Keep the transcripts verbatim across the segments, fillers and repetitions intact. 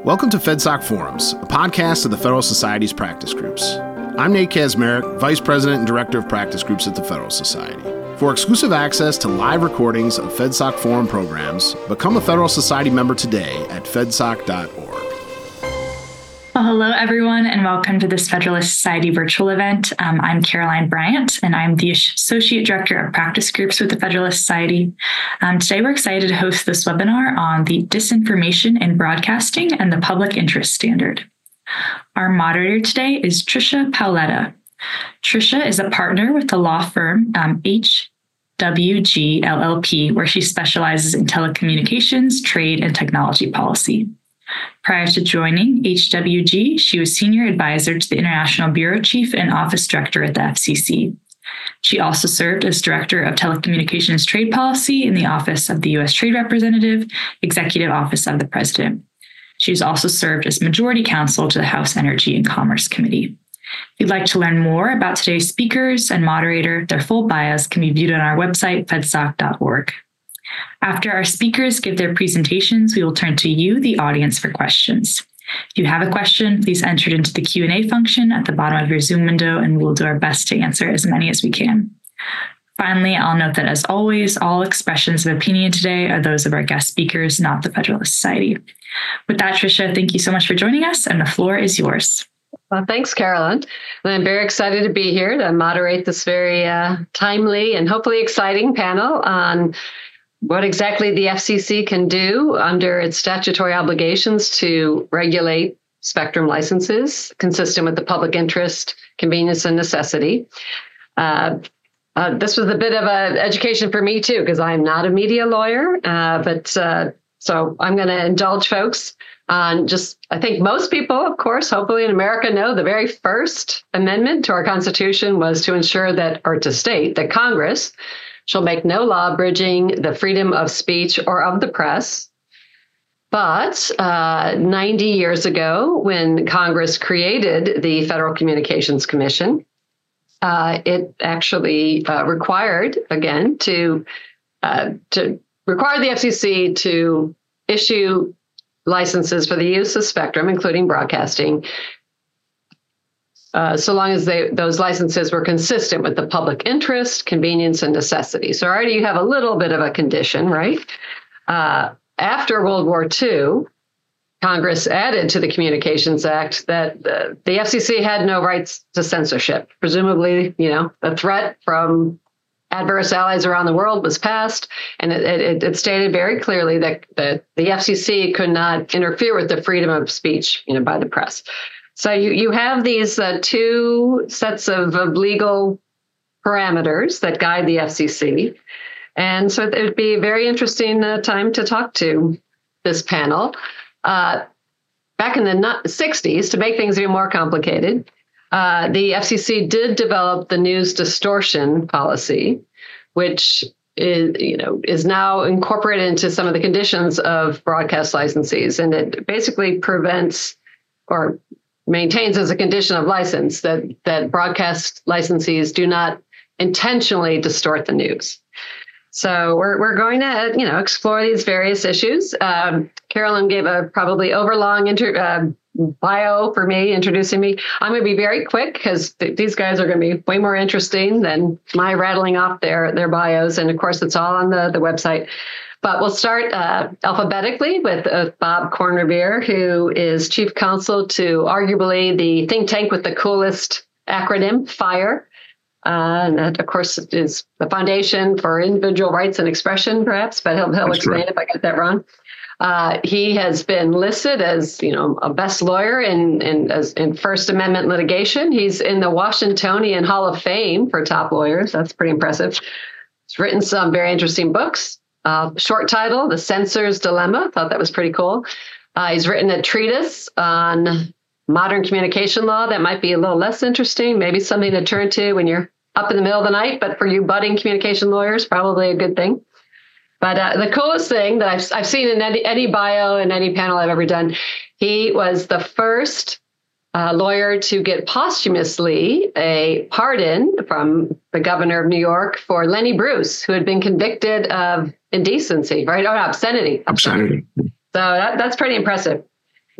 Welcome to FedSoc Forums, a podcast of the Federal Society's practice groups. I'm Nate Kazmarek, Vice President and Director of Practice Groups at the Federal Society. For exclusive access to live recordings of FedSoc Forum programs, become a Federal Society member today at fedsoc dot org. Well, hello, everyone, and welcome to this Federalist Society virtual event. Um, I'm Caroline Bryant, and I'm the Associate Director of Practice Groups with the Federalist Society. Um, today, we're excited to host this webinar on the disinformation in broadcasting and the public interest standard. Our moderator today is Tricia Paoletta. Tricia is a partner with the law firm um, H W G L L P, where she specializes in telecommunications, trade, and technology policy. Prior to joining H W G, she was Senior Advisor to the International Bureau Chief and Office Director at the F C C. She also served as Director of Telecommunications Trade Policy in the Office of the U S Trade Representative, Executive Office of the President. She's also served as Majority Counsel to the House Energy and Commerce Committee. If you'd like to learn more about today's speakers and moderator, their full bios can be viewed on our website, fedsoc dot org. After our speakers give their presentations, we will turn to you, the audience, for questions. If you have a question, please enter it into the Q and A function at the bottom of your Zoom window, and we'll do our best to answer as many as we can. Finally, I'll note that, as always, all expressions of opinion today are those of our guest speakers, not the Federalist Society. With that, Tricia, thank you so much for joining us, and the floor is yours. Well, thanks, Carolyn. And I'm very excited to be here to moderate this very uh, timely and hopefully exciting panel on what exactly the F C C can do under its statutory obligations to regulate spectrum licenses consistent with the public interest, convenience, and necessity. Uh, uh, this was a bit of an education for me, too, because I'm not a media lawyer. Uh, but uh, so I'm going to indulge folks on just, I think most people, of course, hopefully in America know the very first amendment to our Constitution was to ensure that, or to state that Congress shall make no law abridging the freedom of speech or of the press. But uh, ninety years ago, when Congress created the Federal Communications Commission, uh, it actually uh, required, again, to uh, to require the F C C to issue licenses for the use of spectrum, including broadcasting, Uh, so long as they, those licenses were consistent with the public interest, convenience, and necessity. So already you have a little bit of a condition, right? Uh, after World War Two, Congress added to the Communications Act that the, the F C C had no rights to censorship. Presumably, you know, the threat from adverse allies around the world was passed, and it, it, it stated very clearly that, that the F C C could not interfere with the freedom of speech, you know, by the press. So you, you have these uh, two sets of, of legal parameters that guide the F C C. And so it would be a very interesting uh, time to talk to this panel. Uh, back in the sixties, to make things even more complicated, uh, the F C C did develop the news distortion policy, which is, you know, is now incorporated into some of the conditions of broadcast licensees. And it basically prevents or maintains as a condition of license that, that broadcast licensees do not intentionally distort the news. So we're we're going to, you know, explore these various issues. Um, Carolyn gave a probably overlong inter, uh, bio for me, introducing me. I'm going to be very quick because th- these guys are going to be way more interesting than my rattling off their, their bios. And of course, it's all on the, the website. But we'll start uh, alphabetically with uh, Bob Kornrevier, who is chief counsel to arguably the think tank with the coolest acronym, FIRE. Uh, and that, of course, is the Foundation for Individual Rights and Expression, perhaps, but he'll, he'll explain if I get that wrong. Uh, he has been listed as, you know, a best lawyer in, in, as, in First Amendment litigation. He's in the Washingtonian Hall of Fame for top lawyers. That's pretty impressive. He's written some very interesting books. Uh, short title, The Censor's Dilemma. Thought that was pretty cool. Uh, he's written a treatise on modern communication law that might be a little less interesting, maybe something to turn to when you're up in the middle of the night, but for you budding communication lawyers, probably a good thing. But uh, the coolest thing that I've, I've seen in any, any bio and any panel I've ever done, he was the first uh, lawyer to get posthumously a pardon from the governor of New York for Lenny Bruce, who had been convicted of indecency, right? Or obscenity. Obscenity. So that, that's pretty impressive.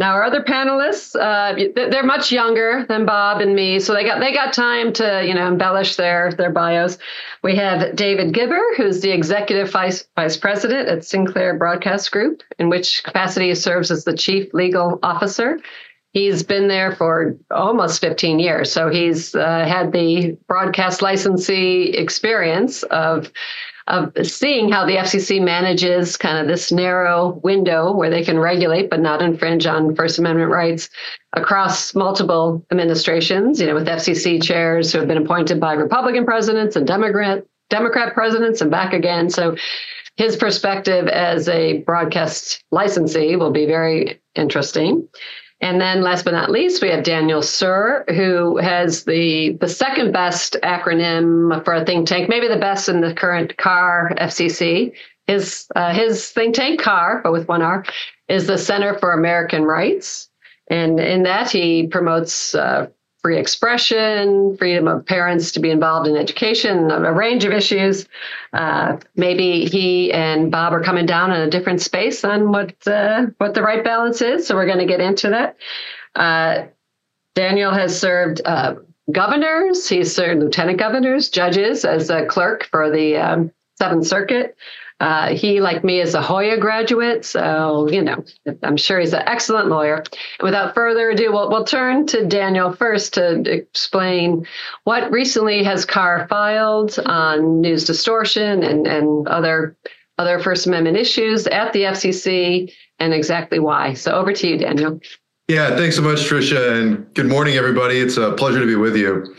Now, our other panelists, uh, they're much younger than Bob and me, so they got they got time to, you know, embellish their their bios. We have David Gibber, who's the executive vice vice president at Sinclair Broadcast Group, in which capacity he serves as the chief legal officer. He's been there for almost fifteen years, so he's uh, had the broadcast licensee experience of. of seeing how the F C C manages kind of this narrow window where they can regulate but not infringe on First Amendment rights across multiple administrations, you know, with F C C chairs who have been appointed by Republican presidents and Democrat Democrat presidents and back again. So his perspective as a broadcast licensee will be very interesting. And then last but not least, we have Daniel Suhr, who has the, the second best acronym for a think tank, maybe the best in the current C A R F C C. His, uh, his think tank, C A R, but with one R, is the Center for American Rights. And in that, he promotes uh, free expression, freedom of parents to be involved in education, a range of issues. Uh, maybe he and Bob are coming down in a different space on what uh, what the right balance is. So we're going to get into that. Uh, Daniel has served uh, governors. He's served lieutenant governors, judges as a clerk for the um, Seventh Circuit. Uh, he, like me, is a Hoya graduate, so, you know, I'm sure he's an excellent lawyer. And without further ado, we'll, we'll turn to Daniel first to explain what recently has C A R filed on news distortion and, and other other First Amendment issues at the F C C and exactly why. So over to you, Daniel. Yeah, thanks so much, Tricia, and good morning, everybody. It's a pleasure to be with you.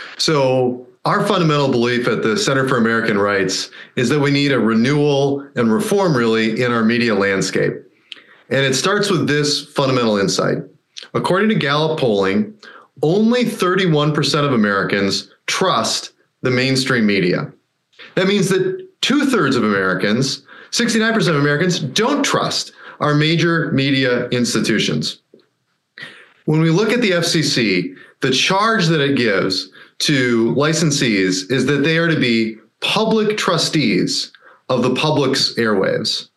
So our fundamental belief at the Center for American Rights is that we need a renewal and reform, really, in our media landscape. And it starts with this fundamental insight. According to Gallup polling, only thirty-one percent of Americans trust the mainstream media. That means that two-thirds of Americans, sixty-nine percent of Americans, don't trust our major media institutions. When we look at the F C C, the charge that it gives to licensees is that they are to be public trustees of the public's airwaves.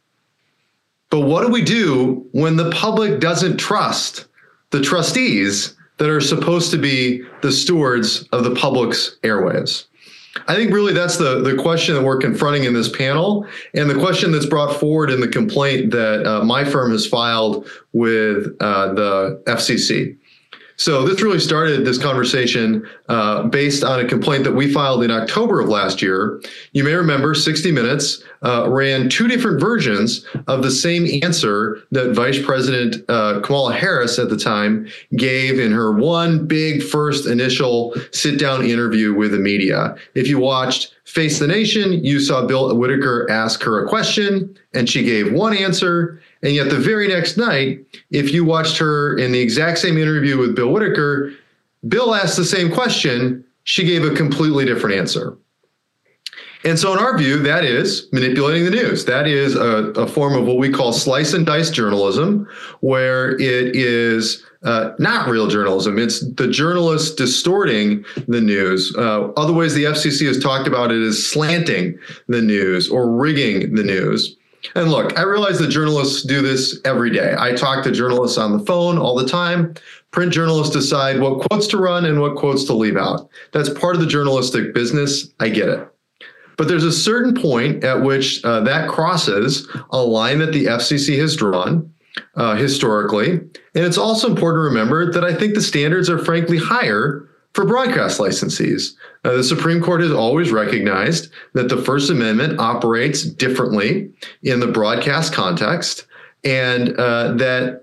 But what do we do when the public doesn't trust the trustees that are supposed to be the stewards of the public's airwaves? I think really that's the, the question that we're confronting in this panel, and the question that's brought forward in the complaint that uh, my firm has filed with uh, the F C C. So this really started this conversation uh, based on a complaint that we filed in October of last year. You may remember sixty minutes uh, ran two different versions of the same answer that Vice President uh, Kamala Harris at the time gave in her one big first initial sit-down interview with the media. If you watched Face the Nation, you saw Bill Whitaker ask her a question, and she gave one answer. And yet the very next night, if you watched her in the exact same interview with Bill Whitaker, Bill asked the same question. She gave a completely different answer. And so in our view, that is manipulating the news. That is a, a form of what we call slice and dice journalism, where it is uh, not real journalism. It's the journalist distorting the news. Uh, other ways the F C C has talked about it is slanting the news or rigging the news. And look, I realize that journalists do this every day. I talk to journalists on the phone all the time. Print journalists decide what quotes to run and what quotes to leave out. That's part of the journalistic business. I get it. But there's a certain point at which uh, that crosses a line that the F C C has drawn uh, historically. And it's also important to remember that I think the standards are frankly higher for broadcast licensees. Uh, the Supreme Court has always recognized that the First Amendment operates differently in the broadcast context, and uh, that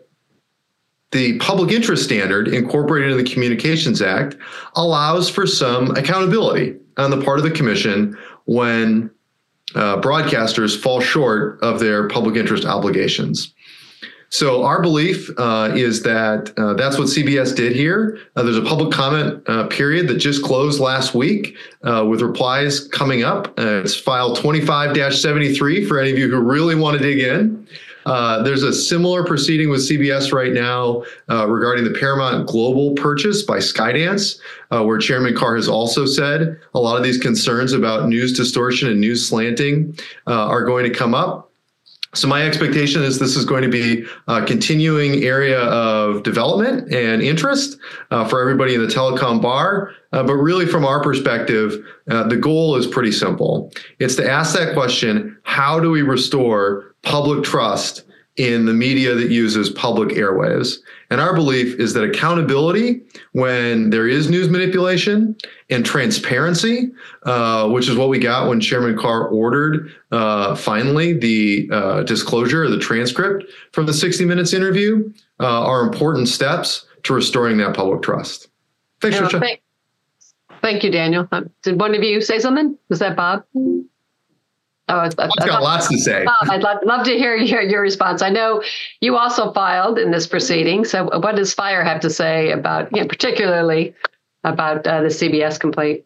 the public interest standard incorporated in the Communications Act allows for some accountability on the part of the commission when uh, broadcasters fall short of their public interest obligations. So our belief uh, is that uh, that's what C B S did here. Uh, there's a public comment uh, period that just closed last week uh, with replies coming up. Uh, it's file twenty-five dash seventy-three for any of you who really want to dig in. Uh, there's a similar proceeding with C B S right now uh, regarding the Paramount Global purchase by Skydance, uh, where Chairman Carr has also said a lot of these concerns about news distortion and news slanting uh, are going to come up. So my expectation is this is going to be a continuing area of development and interest uh, for everybody in the telecom bar. Uh, but really, from our perspective, uh, the goal is pretty simple. It's to ask that question, how do we restore public trust in the media that uses public airwaves? And our belief is that accountability when there is news manipulation and transparency, uh, which is what we got when Chairman Carr ordered uh, finally the uh, disclosure of the transcript from the sixty minutes interview, uh, are important steps to restoring that public trust. Thanks, Yeah, Tricia. thank, thank you, Daniel. Uh, did one of you say something? Was that Bob? Oh, I've I've got lots to say. Bob, I'd love, love to hear your, your response. I know you also filed in this proceeding. So what does FIRE have to say about, you know, particularly about uh, the C B S complaint?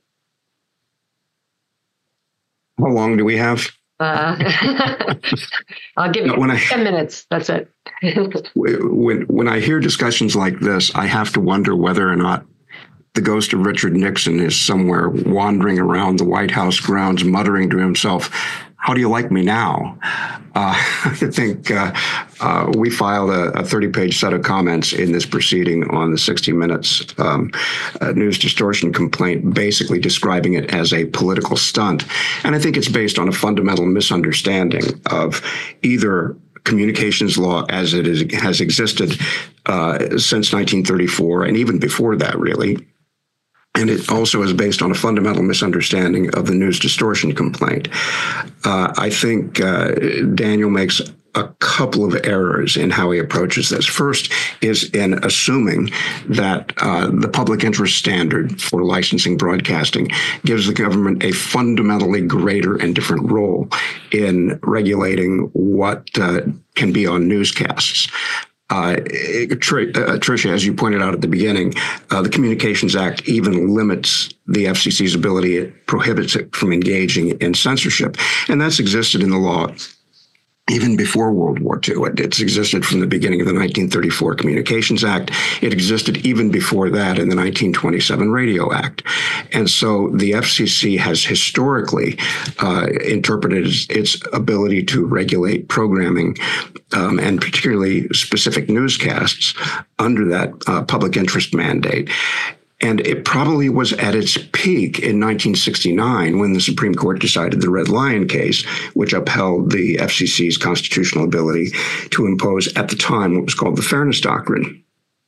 How long do we have? Uh, I'll give you When I- ten minutes. That's it. When, when I hear discussions like this, I have to wonder whether or not the ghost of Richard Nixon is somewhere wandering around the White House grounds, muttering to himself, "How do you like me now?" Uh, I think uh, uh, we filed a thirty-page set of comments in this proceeding on the sixty minutes um, uh, news distortion complaint, basically describing it as a political stunt. And I think it's based on a fundamental misunderstanding of either communications law as it is, has existed uh, since nineteen thirty-four, and even before that, really. And it also is based on a fundamental misunderstanding of the news distortion complaint. Uh, I think uh, Daniel makes a couple of errors in how he approaches this. First is in assuming that uh, the public interest standard for licensing broadcasting gives the government a fundamentally greater and different role in regulating what uh, can be on newscasts. Uh, Tr- uh, Tricia, as you pointed out at the beginning, uh, the Communications Act even limits the F C C's ability. It prohibits it from engaging in censorship. And that's existed in the law even before World War Two. It, it's existed from the beginning of the nineteen thirty-four Communications Act. It existed even before that in the nineteen twenty-seven Radio Act. And so the F C C has historically uh, interpreted its ability to regulate programming um, and particularly specific newscasts under that uh, public interest mandate. And it probably was at its peak in nineteen sixty-nine when the Supreme Court decided the Red Lion case, which upheld the F C C's constitutional ability to impose at the time what was called the Fairness Doctrine.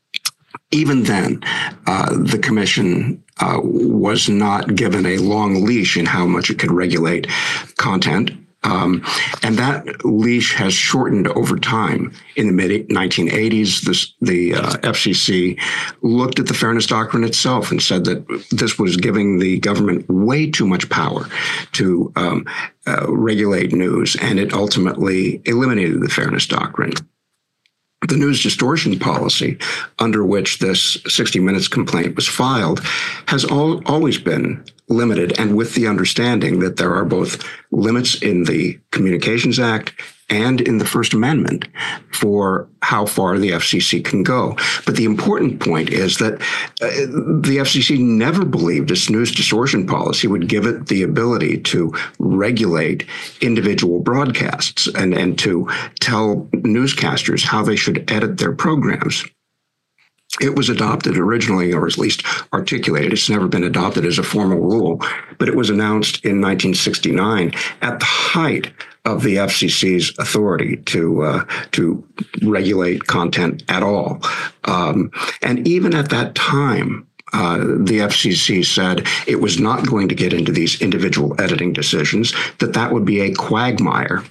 Even then, uh, the commission uh, was not given a long leash in how much it could regulate content. Um, and that leash has shortened over time. In the mid nineteen eighties, this, the uh, F C C looked at the Fairness Doctrine itself and said that this was giving the government way too much power to um, uh, regulate news, and it ultimately eliminated the Fairness Doctrine. The news distortion policy under which this sixty minutes complaint was filed has all, always been limited, and with the understanding that there are both limits in the Communications Act and in the First Amendment for how far the F C C can go. But the important point is that uh, the F C C never believed its news distortion policy would give it the ability to regulate individual broadcasts and, and to tell newscasters how they should edit their programs. It was adopted originally, or at least articulated. It's never been adopted as a formal rule, but it was announced in nineteen sixty-nine at the height of the F C C's authority to uh, to regulate content at all. Um, and even at that time, uh, the F C C said it was not going to get into these individual editing decisions, that that would be a quagmire.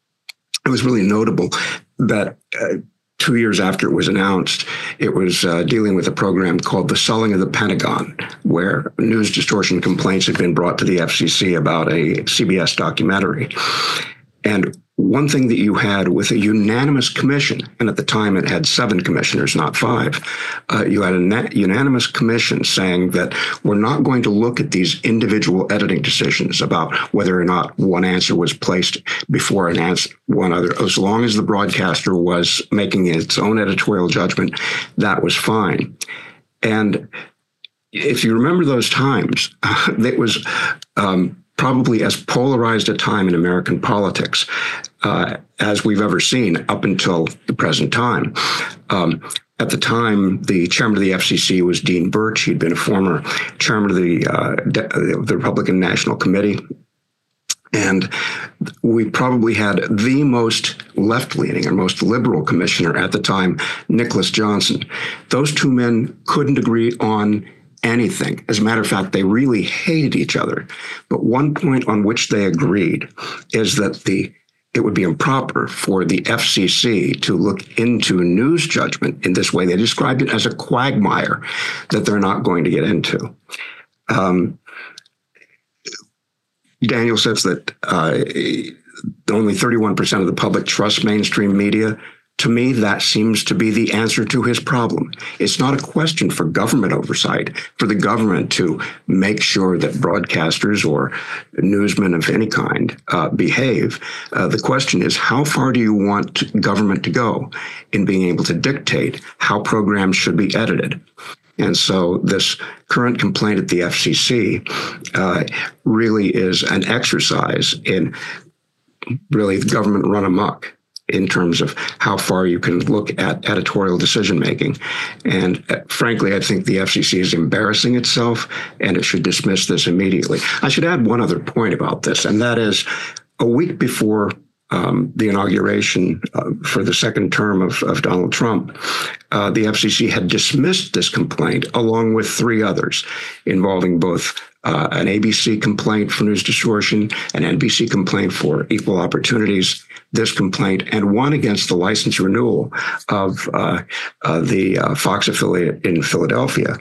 It was really notable that uh, two years after it was announced, it was uh, dealing with a program called The Sulling of the Pentagon, where news distortion complaints had been brought to the F C C about a C B S documentary. And one thing that you had with a unanimous commission, and at the time it had seven commissioners, not five, uh, you had a na- unanimous commission saying that we're not going to look at these individual editing decisions about whether or not one answer was placed before an answer, one other. As long as the broadcaster was making its own editorial judgment, that was fine. And if you remember those times, it was um, probably as polarized a time in American politics uh, as we've ever seen up until the present time. Um, At the time, the chairman of the F C C was Dean Birch. He'd been a former chairman of the, uh, de- the Republican National Committee. And we probably had the most left-leaning or most liberal commissioner at the time, Nicholas Johnson. Those two men couldn't agree on anything. As a matter of fact, they really hated each other. But one point on which they agreed is that the it would be improper for the F C C to look into news judgment in this way. They described it as a quagmire that they're not going to get into. Um, Daniel says that uh, only thirty-one percent of the public trusts mainstream media. To me, that seems to be the answer to his problem. It's not a question for government oversight, for the government to make sure that broadcasters or newsmen of any kind uh, behave. Uh, the question is, how far do you want government to go in being able to dictate how programs should be edited? And so this current complaint at the F C C uh, really is an exercise in really government run amok in terms of how far you can look at editorial decision-making. And uh, frankly, I think the F C C is embarrassing itself, and it should dismiss this immediately. I should add one other point about this, and that is a week before um, the inauguration uh, for the second term of, of Donald Trump, uh, the F C C had dismissed this complaint along with three others involving both uh, an A B C complaint for news distortion, an N B C complaint for equal opportunities, this complaint, and one against the license renewal of uh, uh, the uh, Fox affiliate in Philadelphia.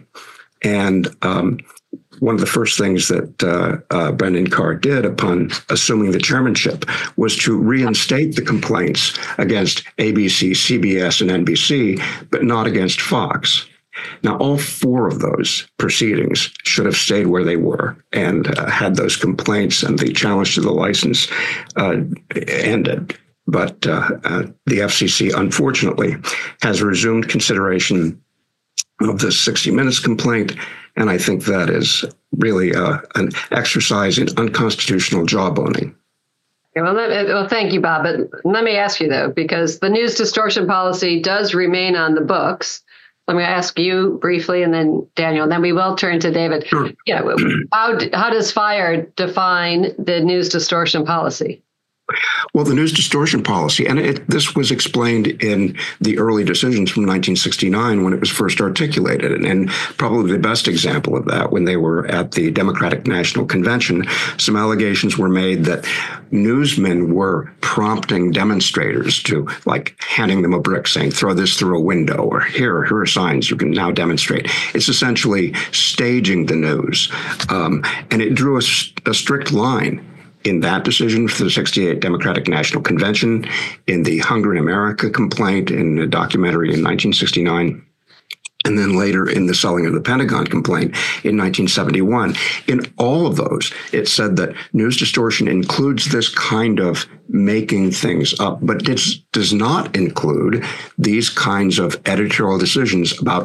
And um, one of the first things that uh, uh, Brendan Carr did upon assuming the chairmanship was to reinstate the complaints against A B C, C B S, and N B C, but not against Fox. Now, all four of those proceedings should have stayed where they were and uh, had those complaints and the challenge to the license uh, ended. But uh, uh, the F C C, unfortunately, has resumed consideration of the sixty minutes complaint. And I think that is really uh, an exercise in unconstitutional jawboning. Okay, well, let, well, thank you, Bob. But let me ask you, though, because the news distortion policy does remain on the books. Let me ask you briefly, and then Daniel, and then we will turn to David. Sure. Yeah, how, how does FIRE define the news distortion policy? Well, the news distortion policy, and it, this was explained in the early decisions from nineteen sixty-nine when it was first articulated. And, and probably the best example of that, when they were at the Democratic National Convention, some allegations were made that newsmen were prompting demonstrators to, like, handing them a brick saying, throw this through a window, or here, here are signs you can now demonstrate. It's essentially staging the news. Um, and it drew a, a strict line in that decision for the sixty-eight Democratic National Convention, in the Hunger in America complaint in a documentary in nineteen sixty-nine, and then later in the Selling of the Pentagon complaint in nineteen seventy-one. In all of those, it said that news distortion includes this kind of making things up, but it does not include these kinds of editorial decisions about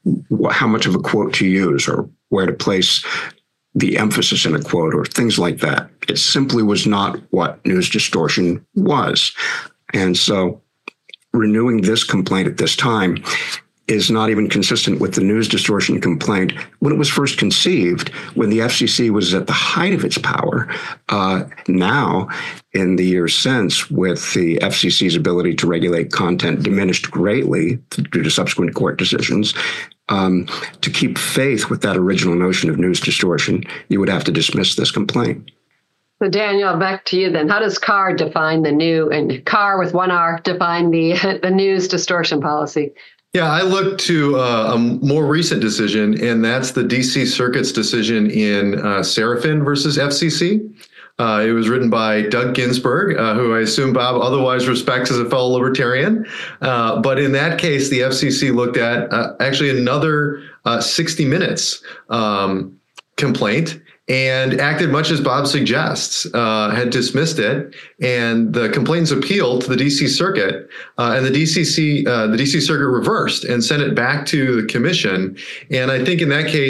how much of a quote to use or where to place the emphasis in a quote or things like that. It simply was not what news distortion was. And so renewing this complaint at this time is not even consistent with the news distortion complaint when it was first conceived, when the F C C was at the height of its power. Uh, now, in the years since, with the F C C's ability to regulate content diminished greatly due to subsequent court decisions, um, to keep faith with that original notion of news distortion, you would have to dismiss this complaint. So Daniel, back to you then. How does Carr define the new, and Carr with one R, define the the news distortion policy? Yeah, I look to uh, a more recent decision, and that's the D C Circuit's decision in uh, Serafin versus F C C. Uh, it was written by Doug Ginsburg, uh, who I assume Bob otherwise respects as a fellow libertarian. Uh, but in that case, the F C C looked at uh, actually another uh, sixty minutes um, complaint and acted much as Bob suggests, uh, had dismissed it, and the complaints appealed to the D C Circuit, uh, and the D C C, uh, the D C Circuit reversed and sent it back to the commission. And I think in that case,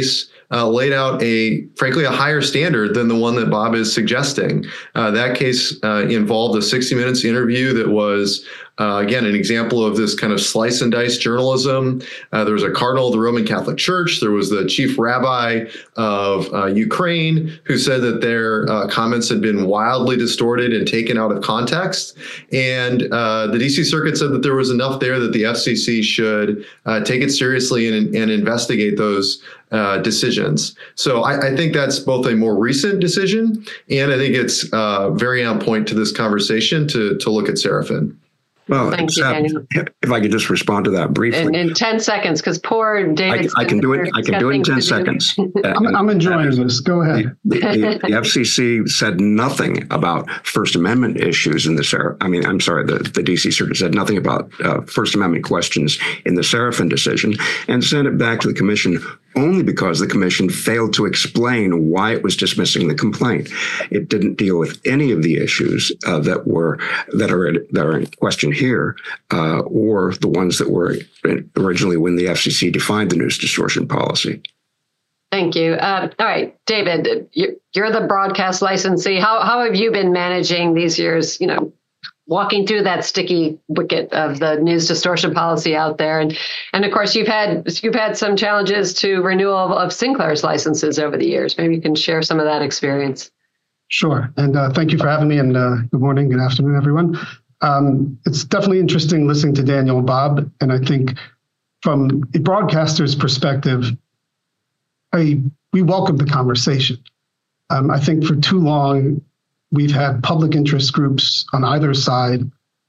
uh, laid out a, frankly, a higher standard than the one that Bob is suggesting. Uh, that case uh, involved a sixty minutes interview that was, uh, again, an example of this kind of slice and dice journalism. Uh, there was a cardinal of the Roman Catholic Church. There was the chief rabbi of uh, Ukraine who said that their uh, comments had been wildly distorted and taken out of context. And uh, the D C Circuit said that there was enough there that the F C C should uh, take it seriously and, and investigate those uh, decisions. So I, I think that's both a more recent decision, and I think it's uh, very on point to this conversation to, to look at Serafin. Well, Thank you, except, Daniel. if I could just respond to that briefly. In, in ten seconds, because poor David. I, I can do it. I can do it in ten seconds. I'm, I'm enjoying this. Go ahead. The, the, the F C C said nothing about First Amendment issues in the Seraphin. I mean, I'm sorry, the, the D C Circuit said nothing about uh, First Amendment questions in the Serafin decision and sent it back to the commission only because the commission failed to explain why it was dismissing the complaint. It didn't deal with any of the issues uh, that were that are that are in question here, uh, or the ones that were originally when the F C C defined the news distortion policy. Thank you. Uh, all right, David, you're the broadcast licensee. How how have you been managing these years? You know, walking through that sticky wicket of the news distortion policy out there, and and of course you've had you've had some challenges to renewal of, of Sinclair's licenses over the years. Maybe you can share some of that experience. Sure, and uh, thank you for having me. And uh, good morning, good afternoon, everyone. Um, it's definitely interesting listening to Daniel and Bob, and I think from a broadcaster's perspective, I we welcome the conversation. Um, I think for too long, we've had public interest groups on either side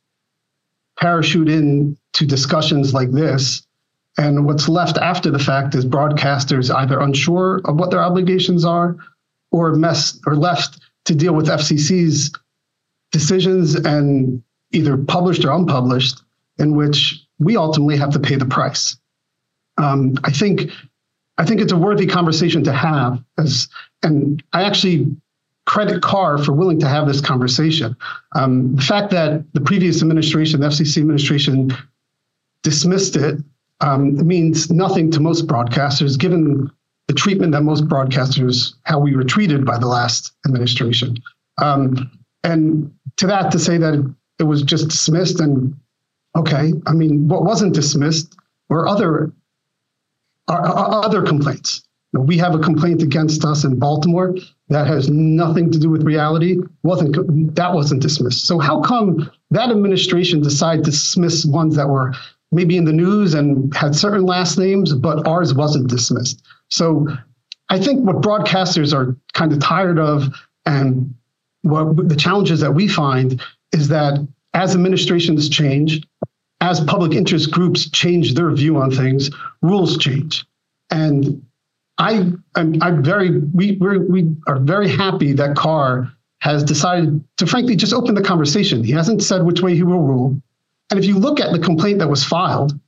parachute in to discussions like this. And what's left after the fact is broadcasters either unsure of what their obligations are or mess or left to deal with F C C's decisions and either published or unpublished, in which we ultimately have to pay the price. Um, I think I think it's a worthy conversation to have, as and I actually credit Carr for willing to have this conversation. Um, the fact that the previous administration, the F C C administration, dismissed it um, means nothing to most broadcasters, given the treatment that most broadcasters, how we were treated by the last administration. Um, and to that, to say that it, it was just dismissed, and okay, I mean, what wasn't dismissed were other, are, are other complaints. We have a complaint against us in Baltimore that has nothing to do with reality. Wasn't that wasn't dismissed? So how come that administration decided to dismiss ones that were maybe in the news and had certain last names, but ours wasn't dismissed? So I think what broadcasters are kind of tired of, and what the challenges that we find, is that as administrations change, as public interest groups change their view on things, rules change. And I, I'm, I'm very, we we're, we are very happy that Carr has decided to, frankly, just open the conversation. He hasn't said which way he will rule. And if you look at the complaint that was filed,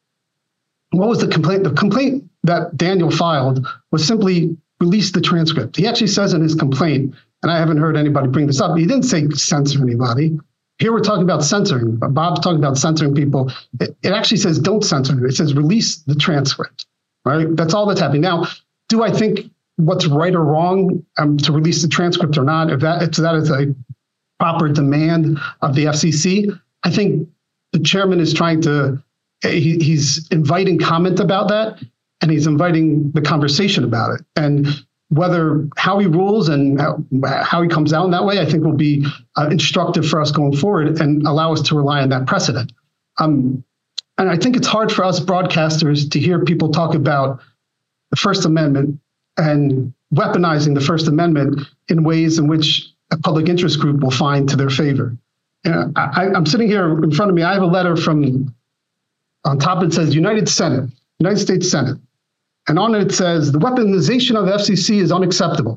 what was the complaint? The complaint that Daniel filed was simply release the transcript. He actually says in his complaint, and I haven't heard anybody bring this up, he didn't say censor anybody. Here we're talking about censoring. Bob's talking about censoring people. It, it actually says don't censor. It says release the transcript, right? That's all that's happening. Now, do I think what's right or wrong um, to release the transcript or not? If that if that is a proper demand of the F C C, I think the chairman is trying to, he, he's inviting comment about that, and he's inviting the conversation about it. And whether how he rules and how, how he comes out in that way, I think will be uh, instructive for us going forward and allow us to rely on that precedent. Um, and I think it's hard for us broadcasters to hear people talk about the First Amendment and weaponizing the First Amendment in ways in which a public interest group will find to their favor. Uh, I, I'm sitting here in front of me. I have a letter from, on top it says United Senate, United States Senate. And on it, it says, the weaponization of the F C C is unacceptable.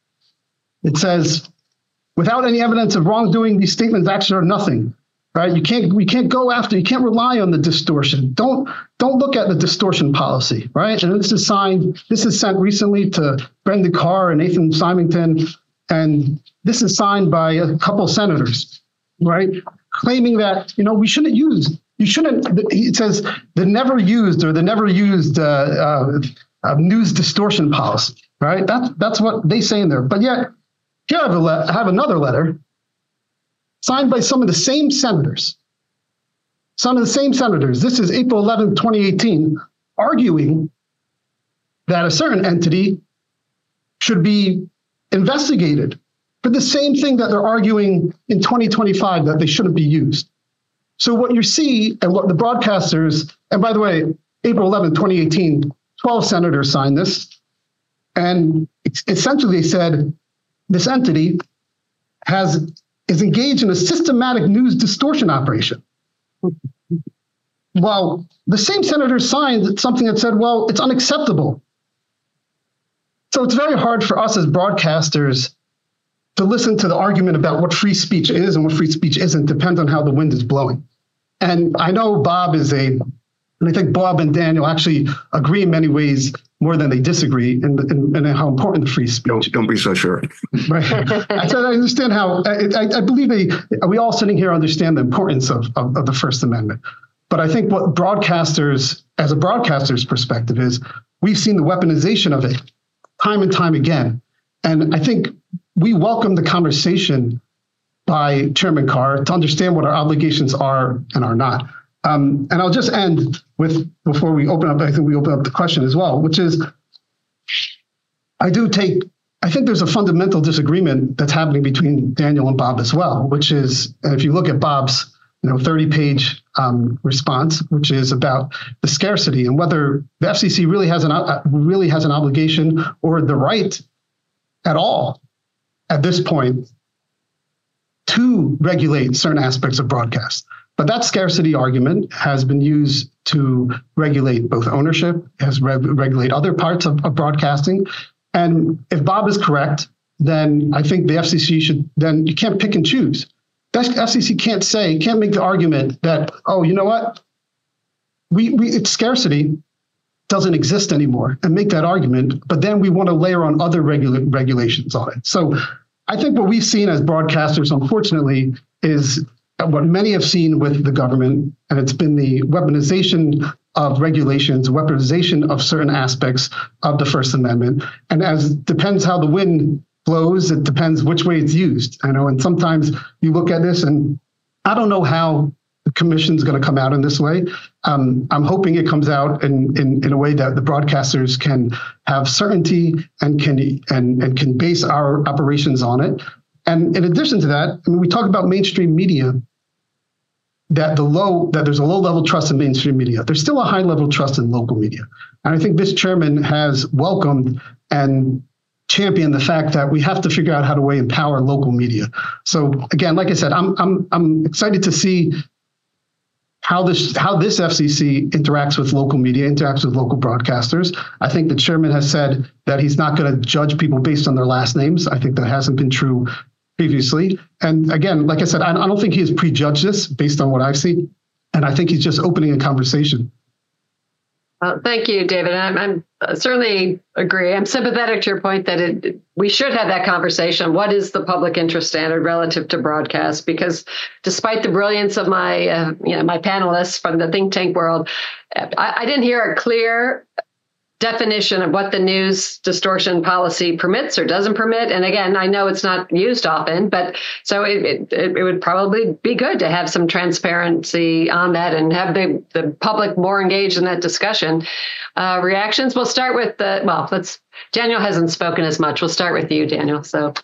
It says, without any evidence of wrongdoing, these statements actually are nothing, right? You can't, we can't go after, you can't rely on the distortion. Don't, don't look at the distortion policy, right? And this is signed, this is sent recently to Brenda Carr and Nathan Symington, and this is signed by a couple senators, right? Claiming that, you know, we shouldn't use, you shouldn't, it says the never used or the never used uh, uh, uh, news distortion policy, right? That's, that's what they say in there. But yet, here I have, a le- I have another letter signed by some of the same senators. Some of the same senators. This is April eleventh, twenty eighteen, arguing that a certain entity should be investigated for the same thing that they're arguing in twenty twenty-five that they shouldn't be used. So what you see and what the broadcasters, and by the way, April eleventh, twenty eighteen, twelve senators signed this. And essentially they said this entity has is engaged in a systematic news distortion operation. Well, the same senators signed something that said, well, it's unacceptable. So it's very hard for us as broadcasters to listen to the argument about what free speech is and what free speech isn't, depends on how the wind is blowing. And I know Bob is a, and I think Bob and Daniel actually agree in many ways more than they disagree in, in, in how important the free speech. Don't, don't be so sure. Right. I, I understand how, I, I, I believe they, we all sitting here understand the importance of, of, of the First Amendment. But I think what broadcasters, as a broadcaster's perspective is, we've seen the weaponization of it time and time again. And I think we welcome the conversation by Chairman Carr to understand what our obligations are and are not. Um, and I'll just end with, before we open up, I think we open up the question as well, which is, I do take, I think there's a fundamental disagreement that's happening between Daniel and Bob as well, which is, and if you look at Bob's, you know, thirty page um, response, which is about the scarcity and whether the F C C really has an, uh, really has an obligation or the right at all at this point to regulate certain aspects of broadcast. But that scarcity argument has been used to regulate both ownership, has re- regulate other parts of, of broadcasting. And if Bob is correct, then I think the F C C should, then you can't pick and choose. The F C C can't say, can't make the argument that, oh, you know what? We, we it's scarcity doesn't exist anymore and make that argument, but then we want to layer on other regula- regulations on it. So I think what we've seen as broadcasters, unfortunately, is what many have seen with the government, and it's been the weaponization of regulations, weaponization of certain aspects of the First Amendment. And as depends how the wind blows, it depends which way it's used. I know, and sometimes you look at this and I don't know how the commission's going to come out in this way. Um, I'm hoping it comes out in, in, in a way that the broadcasters can have certainty and can and, and can base our operations on it. And in addition to that, I mean, we talk about mainstream media, that the low that there's a low level trust in mainstream media. There's still a high level trust in local media. And I think this chairman has welcomed and championed the fact that we have to figure out how to way empower local media. So again, like I said, I'm I'm I'm excited to see how this how this F C C interacts with local media, interacts with local broadcasters. I think the chairman has said that he's not going to judge people based on their last names. I think that hasn't been true previously. And again, like I said, I, I don't think he has prejudged this based on what I've seen. And I think he's just opening a conversation. Uh, thank you, David. I'm, I'm uh, certainly agree. I'm sympathetic to your point that it, we should have that conversation. What is the public interest standard relative to broadcast? Because despite the brilliance of my, uh, you know, my panelists from the think tank world, I, I didn't hear a clear definition of what the news distortion policy permits or doesn't permit. And again, I know it's not used often, but so it, it, it would probably be good to have some transparency on that and have the, the public more engaged in that discussion. Uh, reactions, we'll start with the, well, let's, Daniel hasn't spoken as much. We'll start with you, Daniel. So.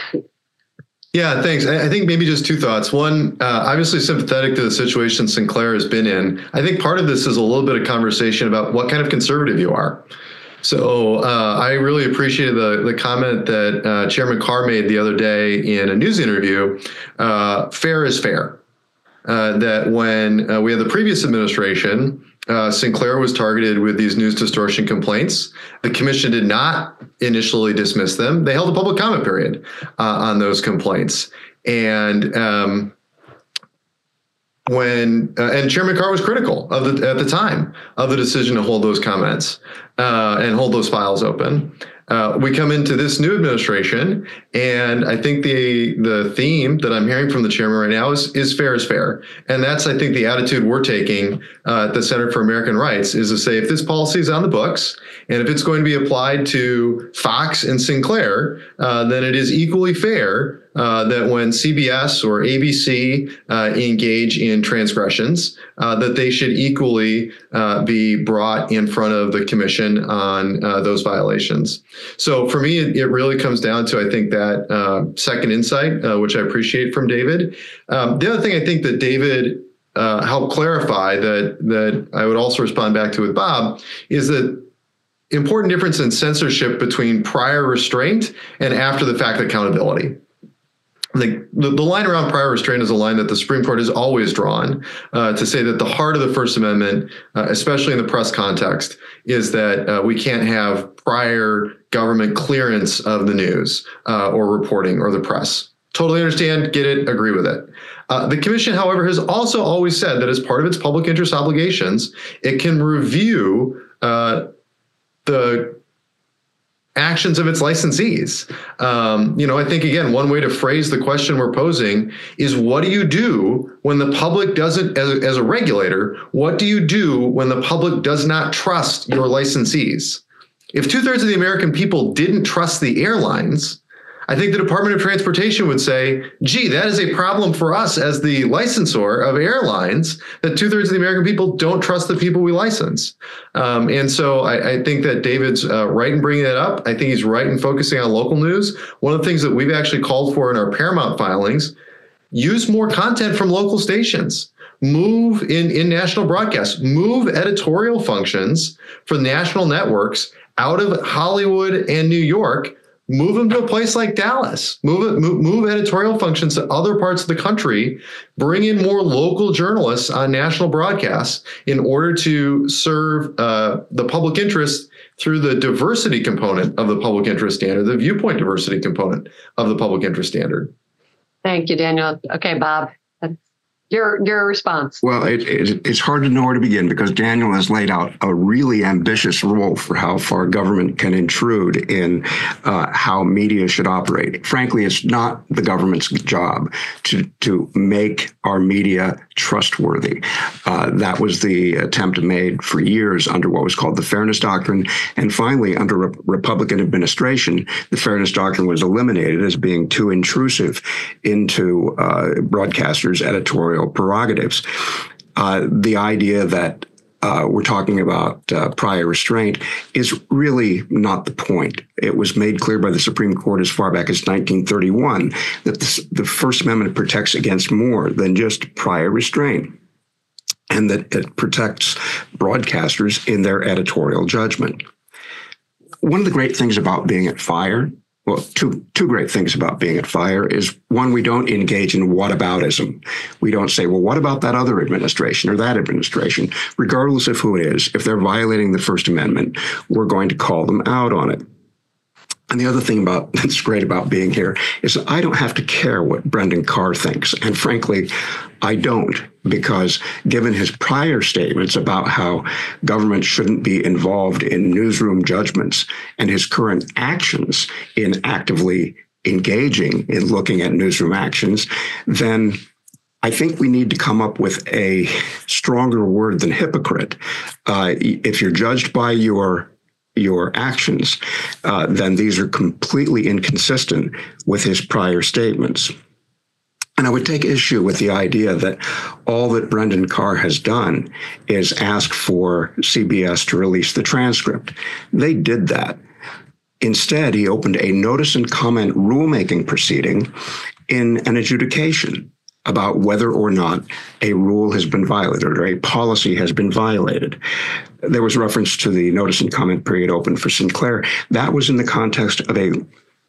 Yeah, thanks. I think maybe just two thoughts. One, uh, obviously sympathetic to the situation Sinclair has been in. I think part of this is a little bit of conversation about what kind of conservative you are. So uh, I really appreciated the, the comment that uh, Chairman Carr made the other day in a news interview. Uh, fair is fair. Uh, that when uh, we had the previous administration, uh, Sinclair was targeted with these news distortion complaints. The commission did not initially dismiss them. They held a public comment period uh, on those complaints. And um, when uh, and Chairman Carr was critical of the at the time of the decision to hold those comments uh, and hold those files open. Uh, we come into this new administration, and I think the the theme that I'm hearing from the chairman right now is is fair is fair, and that's I think the attitude we're taking uh, at the Center for American Rights is to say if this policy is on the books and if it's going to be applied to Fox and Sinclair, uh, then it is equally fair uh, that when C B S or A B C uh, engage in transgressions, uh, that they should equally uh, be brought in front of the commission on uh, those violations. So for me, it, it really comes down to, I think, that uh, second insight, uh, which I appreciate from David. Um, the other thing I think that David uh, helped clarify that that I would also respond back to with Bob is that important difference in censorship between prior restraint and after the fact accountability. The, the, the line around prior restraint is a line that the Supreme Court has always drawn uh, to say that the heart of the First Amendment, uh, especially in the press context, is that uh, we can't have prior government clearance of the news uh, or reporting or the press. Totally understand, get it, agree with it. Uh, the commission, however, has also always said that as part of its public interest obligations, it can review uh, the actions of its licensees. Um, you know, I think, again, one way to phrase the question we're posing is what do you do when the public doesn't, as a, as a regulator, what do you do when the public does not trust your licensees? If two thirds of the American people didn't trust the airlines, I think the Department of Transportation would say, gee, that is a problem for us as the licensor of airlines, that two thirds of the American people don't trust the people we license. Um, and so I, I think that David's uh, right in bringing that up. I think he's right in focusing on local news. One of the things that we've actually called for in our Paramount filings, use more content from local stations. Move in, in national broadcasts, move editorial functions for national networks out of Hollywood and New York. Move them to a place like Dallas. Move it. Move, move editorial functions to other parts of the country. Bring in more local journalists on national broadcasts in order to serve uh, the public interest through the diversity component of the public interest standard, the viewpoint diversity component of the public interest standard. Thank you, Daniel. Okay, Bob. Your your response. Well, it, it, it's hard to know where to begin because Daniel has laid out a really ambitious role for how far government can intrude in uh, how media should operate. Frankly, it's not the government's job to to make our media trustworthy. Uh, that was the attempt made for years under what was called the Fairness Doctrine. And finally, under a Republican administration, the Fairness Doctrine was eliminated as being too intrusive into uh, broadcasters' editorial prerogatives. Uh, the idea that uh, we're talking about uh, prior restraint is really not the point. It was made clear by the Supreme Court as far back as nineteen thirty-one that the, the First Amendment protects against more than just prior restraint, and that it protects broadcasters in their editorial judgment. One of the great things about being at FIRE, well, two two great things about being at FIRE is, one, we don't engage in whataboutism. We don't say, well, what about that other administration or that administration? Regardless of who it is, if they're violating the First Amendment, we're going to call them out on it. And the other thing about that's great about being here is that I don't have to care what Brendan Carr thinks. And frankly, I don't, because given his prior statements about how government shouldn't be involved in newsroom judgments and his current actions in actively engaging in looking at newsroom actions, then I think we need to come up with a stronger word than hypocrite. Uh, if you're judged by your your actions, uh, then these are completely inconsistent with his prior statements. And I would take issue with the idea that all that Brendan Carr has done is ask for C B S to release the transcript. They did that. Instead, he opened a notice and comment rulemaking proceeding in an adjudication about whether or not a rule has been violated or a policy has been violated. There was reference to the notice and comment period open for Sinclair. That was in the context of a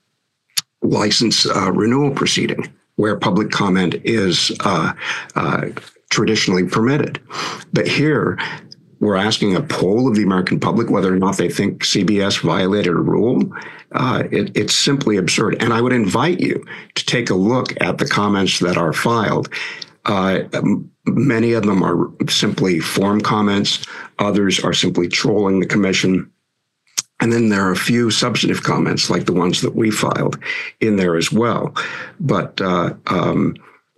license uh, renewal proceeding where public comment is uh, uh, traditionally permitted. But here, we're asking a poll of the American public whether or not they think C B S violated a rule. Uh, it, it's simply absurd. And I would invite you to take a look at the comments that are filed. Uh, many of them are simply form comments. Others are simply trolling the commission. And then there are a few substantive comments like the ones that we filed in there as well. But uh, um,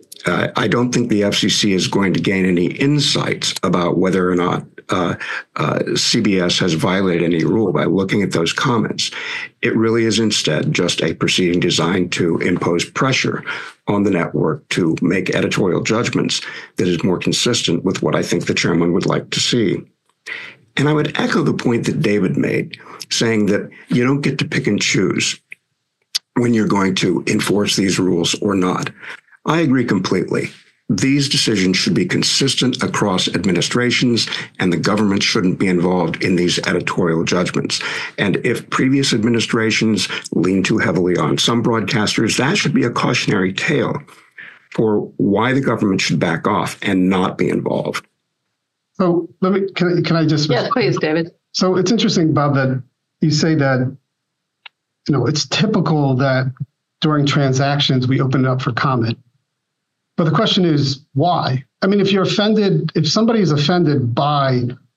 I don't think the F C C is going to gain any insights about whether or not uh, uh, C B S has violated any rule by looking at those comments. It really is instead just a proceeding designed to impose pressure on the network to make editorial judgments that is more consistent with what I think the chairman would like to see. And I would echo the point that David made, saying that you don't get to pick and choose when you're going to enforce these rules or not. I agree completely. These decisions should be consistent across administrations, and the government shouldn't be involved in these editorial judgments. And if previous administrations lean too heavily on some broadcasters, that should be a cautionary tale for why the government should back off and not be involved. So let me, can I, can I just? Yes, please, David. So it's interesting, Bob, that you say that, you know, it's typical that during transactions, we open it up for comment. But the question is, why? I mean, if you're offended, if somebody is offended by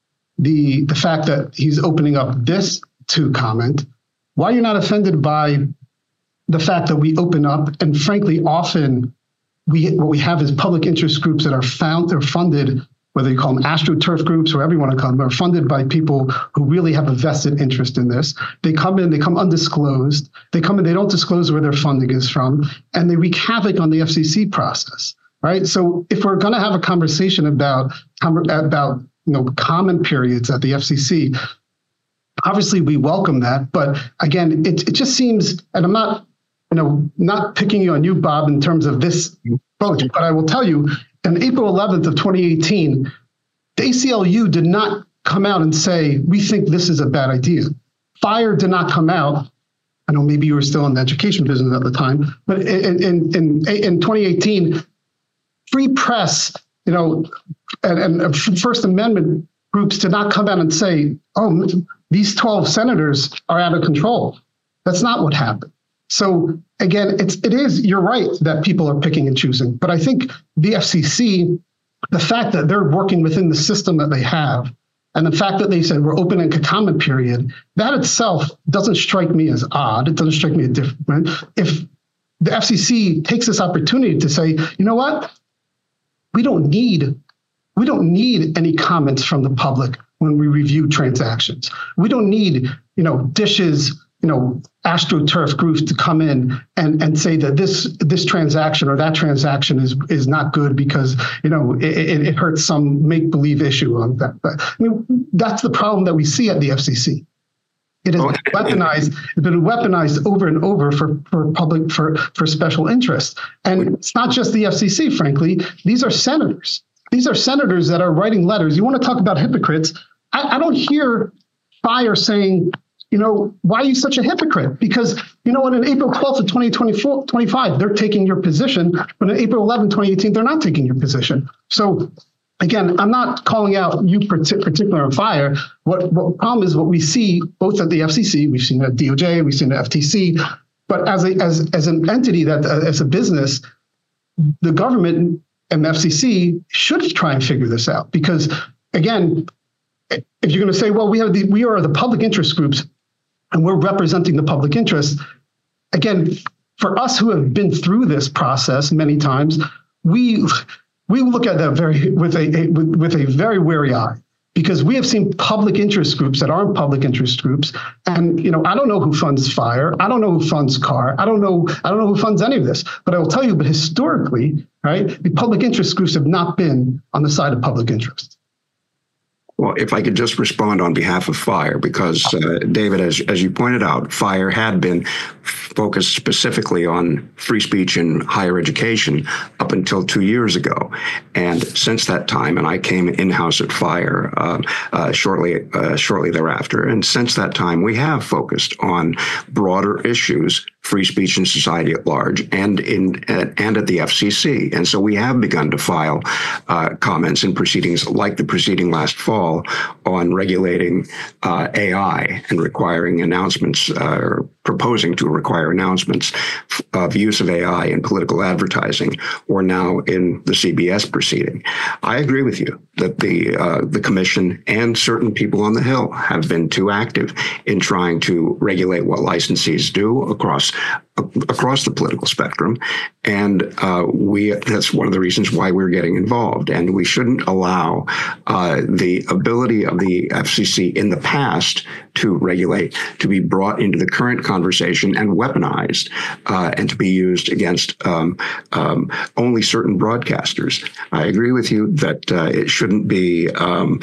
the the fact that he's opening up this to comment, why are you not offended by the fact that we open up, and frankly, often we what we have is public interest groups that are found, they're funded, whether you call them AstroTurf groups or whatever you want to call them, are funded by people who really have a vested interest in this. They come in, they come undisclosed. They come in, they don't disclose where their funding is from, and they wreak havoc on the F C C process, right? So if we're going to have a conversation about, about you know, comment periods at the F C C, obviously we welcome that. But again, it, it just seems, and I'm not, you know, not picking you on you, Bob, in terms of this approach, but I will tell you, on April eleventh of twenty eighteen, the A C L U did not come out and say, we think this is a bad idea. FIRE did not come out. I know maybe you were still in the education business at the time, but in, in, in, in twenty eighteen, Free Press, you know, and, and First Amendment groups did not come out and say, oh, these twelve senators are out of control. That's not what happened. So again, it's it is you're right that people are picking and choosing, but I think the F C C, the fact that they're working within the system that they have, and the fact that they said we're opening a comment period, that itself doesn't strike me as odd. It doesn't strike me as different. If the F C C takes this opportunity to say, you know what, we don't need we don't need any comments from the public when we review transactions. We don't need, you know, dishes. you know, AstroTurf groups to come in and, and say that this this transaction or that transaction is is not good because, you know, it, it hurts some make-believe issue on that. But, I mean, that's the problem that we see at the F C C. It has been weaponized, it's been weaponized over and over for, for public, for, for special interests. And it's not just the F C C, frankly. These are senators. These are senators that are writing letters. You want to talk about hypocrites? I, I don't hear FIRE saying, you know, why are you such a hypocrite? Because, you know what, on April twelfth of twenty twenty-four, twenty-five, they're taking your position, but on April eleventh, twenty eighteen, they're not taking your position. So again, I'm not calling out you particular on FIRE. What what the problem is what we see both at the F C C, we've seen it at D O J, we've seen it at F T C, but as a as as an entity that uh, as a business, the government and the F C C should try and figure this out. Because again, if you're going to say, well, we have the, we are the public interest groups and we're representing the public interest, again, for us who have been through this process many times, we we look at that very with a, a with, with a very wary eye, because we have seen public interest groups that aren't public interest groups, and you know, I don't know who funds FIRE, I don't know who funds C A R, I don't know I don't know who funds any of this, but I will tell you, but historically, right, the public interest groups have not been on the side of public interest. Well, if I could just respond on behalf of FIRE, because uh, David, as as you pointed out, FIRE had been focused specifically on free speech and higher education up until two years ago. And since that time, and I came in-house at FIRE uh, uh, shortly uh, shortly thereafter, and since that time, we have focused on broader issues free speech in society at large, and in and at the F C C. And so we have begun to file uh, comments in proceedings like the proceeding last fall on regulating uh, A I and requiring announcements, uh, or proposing to require announcements of use of A I in political advertising, or now in the C B S proceeding. I agree with you that the uh, the commission and certain people on the Hill have been too active in trying to regulate what licensees do across across the political spectrum, and uh, we that's one of the reasons why we're getting involved. And we shouldn't allow uh, the ability of the F C C in the past to regulate to be brought into the current conversation and weaponized uh, and to be used against um, um, only certain broadcasters. I agree with you that uh, it shouldn't be um,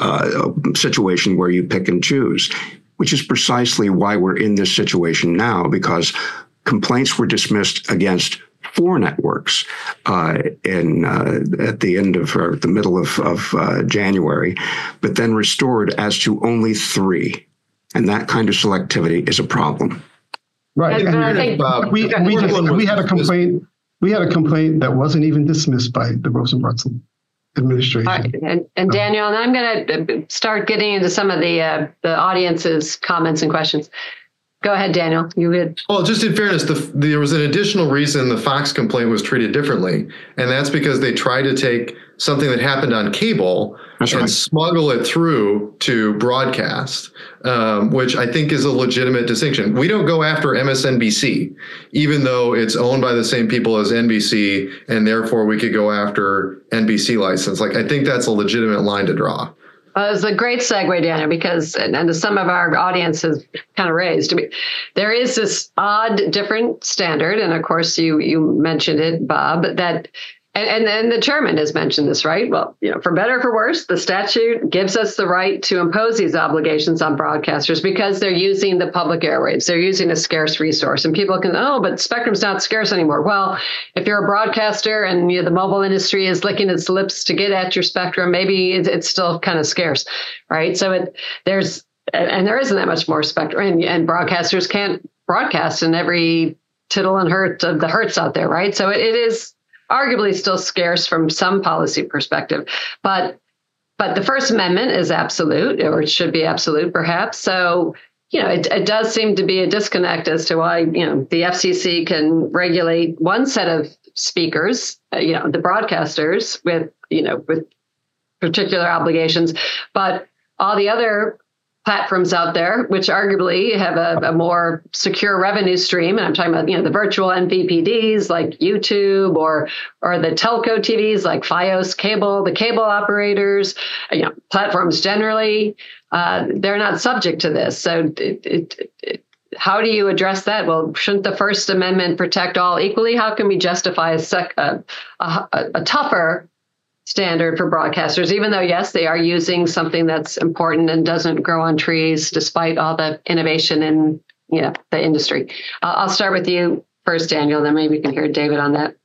a situation where you pick and choose, which is precisely why we're in this situation now, because complaints were dismissed against four networks uh, in uh, at the end of or the middle of, of uh, January, but then restored as to only three. And that kind of selectivity is a problem. Right. And, And I think, uh, we, we, just, we had a complaint. We had a complaint that wasn't even dismissed by the Rosenblatt administration. All right. And, and Daniel, and I'm going to start getting into some of the uh, the audience's comments and questions. Go ahead, Daniel. You would. Well, just in fairness, the, there was an additional reason the Fox complaint was treated differently, and that's because they tried to take something that happened on cable That's and right. smuggle it through to broadcast, um, which I think is a legitimate distinction. We don't go after M S N B C, even though it's owned by the same people as N B C, and therefore we could go after N B C license. Like, I think that's a legitimate line to draw. Uh, it's a great segue, Daniel, because, and, and some of our audience has kind of raised, I mean, there is this odd, different standard. And of course, you you mentioned it, Bob, that, and, and, and the chairman has mentioned this, right? Well, you know, for better or for worse, the statute gives us the right to impose these obligations on broadcasters because they're using the public airwaves. They're using a scarce resource. And people can, oh, but spectrum's not scarce anymore. Well, if you're a broadcaster and you know, the mobile industry is licking its lips to get at your spectrum, maybe it's, it's still kind of scarce, right? So it there's, and there isn't that much more spectrum, and, and broadcasters can't broadcast in every tittle and hurt of the hertz out there, right? So it, it is arguably still scarce from some policy perspective, but but the First Amendment is absolute, or it should be absolute, perhaps. So, you know, it, it does seem to be a disconnect as to why, you know, the F C C can regulate one set of speakers, uh, you know, the broadcasters with, you know, with particular obligations, but all the other platforms out there, which arguably have a, a more secure revenue stream. And I'm talking about, you know, the virtual M V P Ds like YouTube, or or the telco T Vs like Fios cable, the cable operators, you know, platforms generally, uh, they're not subject to this. So it, it, it, how do you address that? Well, shouldn't the First Amendment protect all equally? How can we justify a, sec, a, a, a tougher standard for broadcasters, even though, yes, they are using something that's important and doesn't grow on trees despite all the innovation in, you know, the industry? Uh, I'll start with you first, Daniel, then maybe we can hear David on that.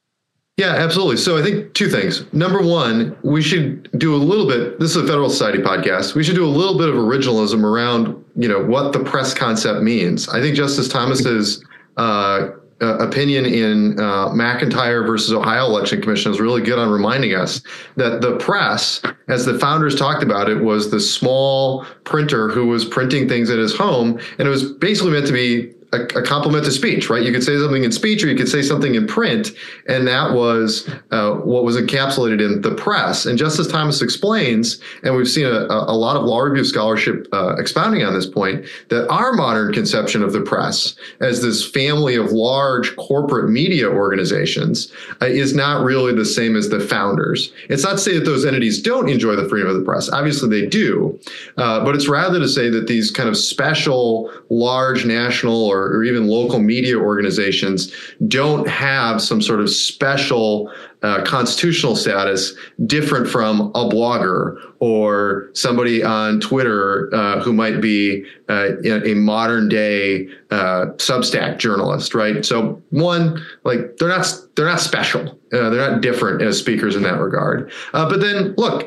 Yeah, absolutely. So I think two things. Number one, we should do a little bit, this is a Federal Society podcast, we should do a little bit of originalism around, you know, what the press concept means. I think Justice Thomas's uh, Uh, opinion in uh, McIntyre versus Ohio Election Commission is really good on reminding us that the press, as the founders talked about it, was the small printer who was printing things at his home, and it was basically meant to be a, a complement to speech, right? You could say something in speech or you could say something in print, and that was uh, what was encapsulated in the press. And Justice Thomas explains, and we've seen a, a lot of law review scholarship uh, expounding on this point, that our modern conception of the press as this family of large corporate media organizations uh, is not really the same as the founders. It's not to say that those entities don't enjoy the freedom of the press. Obviously they do, uh, but it's rather to say that these kind of special, large national or or even local media organizations don't have some sort of special uh, constitutional status different from a blogger or somebody on Twitter uh, who might be uh, a modern day uh, Substack journalist, right? So one, like they're not they're not special. Uh, they're not different as speakers in that regard. Uh, but then look,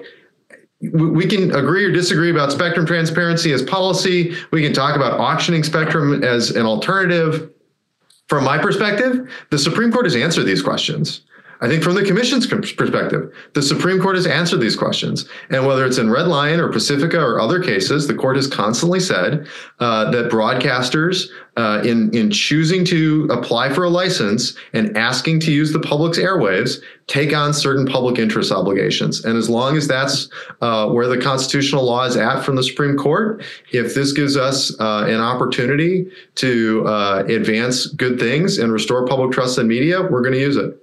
we can agree or disagree about spectrum transparency as policy. We can talk about auctioning spectrum as an alternative. From my perspective, the Supreme Court has answered these questions. I think from the Commission's perspective, the Supreme Court has answered these questions. And whether it's in Red Lion or Pacifica or other cases, the court has constantly said uh, that broadcasters, uh, in, in choosing to apply for a license and asking to use the public's airwaves, take on certain public interest obligations. And as long as that's uh, where the constitutional law is at from the Supreme Court, if this gives us uh, an opportunity to uh, advance good things and restore public trust in media, we're going to use it.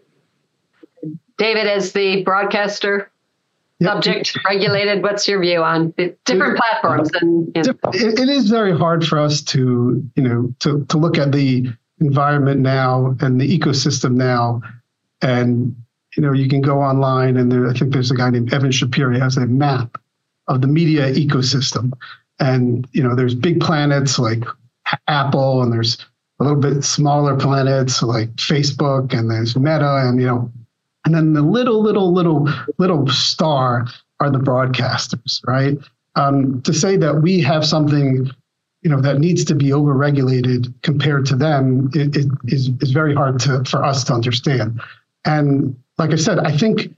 David, as the broadcaster, yep. subject regulated, what's your view on the different platforms? And you know. it, it is very hard for us to, you know, to, to look at the environment now and the ecosystem now. And, you know, you can go online and there, I think there's a guy named Evan Shapiro, he has a map of the media ecosystem. And, you know, there's big planets like Apple, and there's a little bit smaller planets like Facebook, and there's Meta, and, you know, and then the little, little, little, little star are the broadcasters, right? Um, to say that we have something, you know, that needs to be overregulated compared to them, it, it is is very hard to for us to understand. And like I said, I think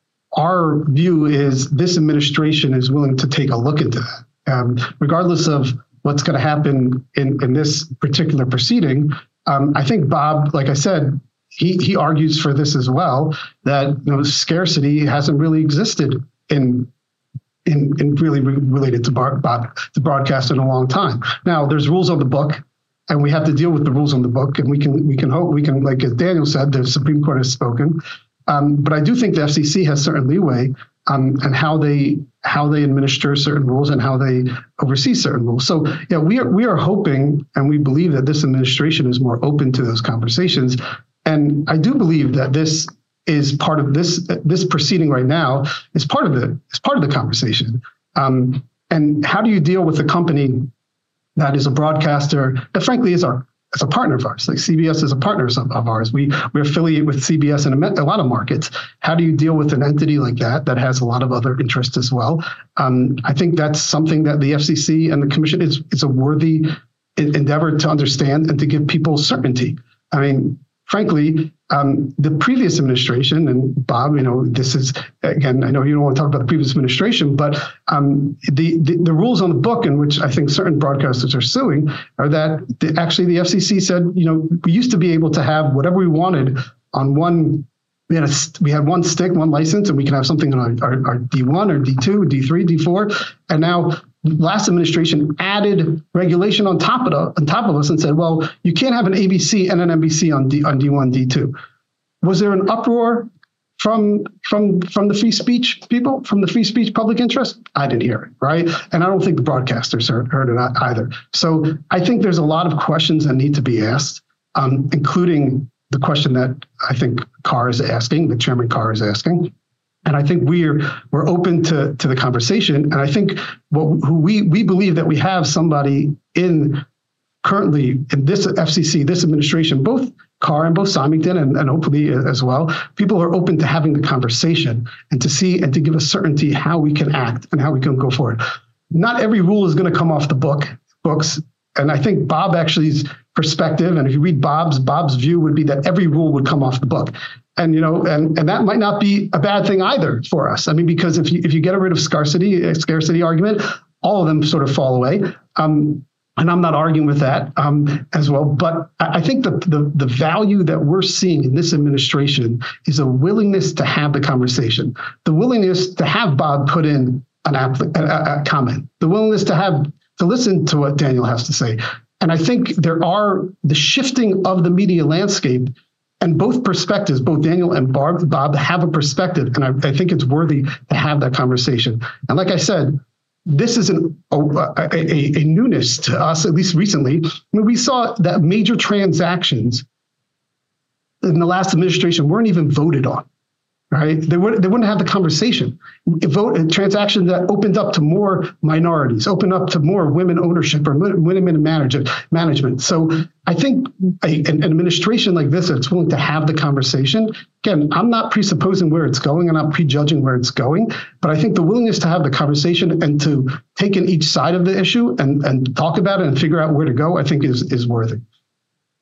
our view is this administration is willing to take a look into that, um, regardless of what's going to happen in in this particular proceeding. Um, I think Bob, like I said. He he argues for this as well, that you know scarcity hasn't really existed in in in really re- related to bar, bar, to broadcast in a long time. Now there's rules on the book, and we have to deal with the rules on the book, and we can we can hope we can, like as Daniel said, the Supreme Court has spoken, um, but I do think the F C C has certain leeway um, and how they how they administer certain rules and how they oversee certain rules. So yeah, we are we are hoping and we believe that this administration is more open to those conversations. And I do believe that this is part of this this proceeding right now is part of the is part of the conversation. Um, and how do you deal with a company that is a broadcaster that frankly is our is a partner of ours? Like C B S is a partner of, of ours. We we affiliate with C B S in a, a lot of markets. How do you deal with an entity like that that has a lot of other interests as well? Um, I think that's something that the F C C and the Commission is it's a worthy endeavor to understand and to give people certainty. I mean. Frankly, um, the previous administration, and Bob, you know, this is, again, I know you don't want to talk about the previous administration, but um, the, the the rules on the book in which I think certain broadcasters are suing are that the, actually the F C C said, you know, we used to be able to have whatever we wanted on one, we had, a, we had one stick, one license, and we can have something on our, our, our D one or D two, D three, D four, and now last administration added regulation on top of the, on top of us and said, well, you can't have an A B C and an N B C on D on D one, D two. Was there an uproar from from from the free speech people, from the free speech public interest? I didn't hear it, right? And I don't think the broadcasters heard, heard it either. So I think there's a lot of questions that need to be asked, um, including the question that I think Carr is asking, that Chairman Carr is asking. And I think we're we're open to, to the conversation. And I think what who we we believe that we have somebody in currently in this F C C, this administration, both Carr and both Symington and, and hopefully as well, people are open to having the conversation and to see and to give us certainty how we can act and how we can go forward. Not every rule is going to come off the book books. And I think Bob actually's perspective, and if you read Bob's, Bob's view would be that every rule would come off the book. And, you know, and, and that might not be a bad thing either for us. I mean, because if you if you get rid of scarcity, a scarcity argument, all of them sort of fall away. Um, and I'm not arguing with that um, as well. But I think the, the the value that we're seeing in this administration is a willingness to have the conversation, the willingness to have Bob put in an app, a, a comment, the willingness to have to listen to what Daniel has to say. And I think there are the shifting of the media landscape. And both perspectives, both Daniel and Bob, Bob have a perspective, and I, I think it's worthy to have that conversation. And like I said, this is an, a, a, a newness to us, at least recently. I mean, we saw that major transactions in the last administration weren't even voted on, right? They wouldn't, they wouldn't have the conversation. A vote, a transaction that opened up to more minorities, opened up to more women ownership or women in management. management. So I think a, an administration like this that's willing to have the conversation, again, I'm not presupposing where it's going, I'm not prejudging where it's going, but I think the willingness to have the conversation and to take in each side of the issue and, and talk about it and figure out where to go, I think is is worthy.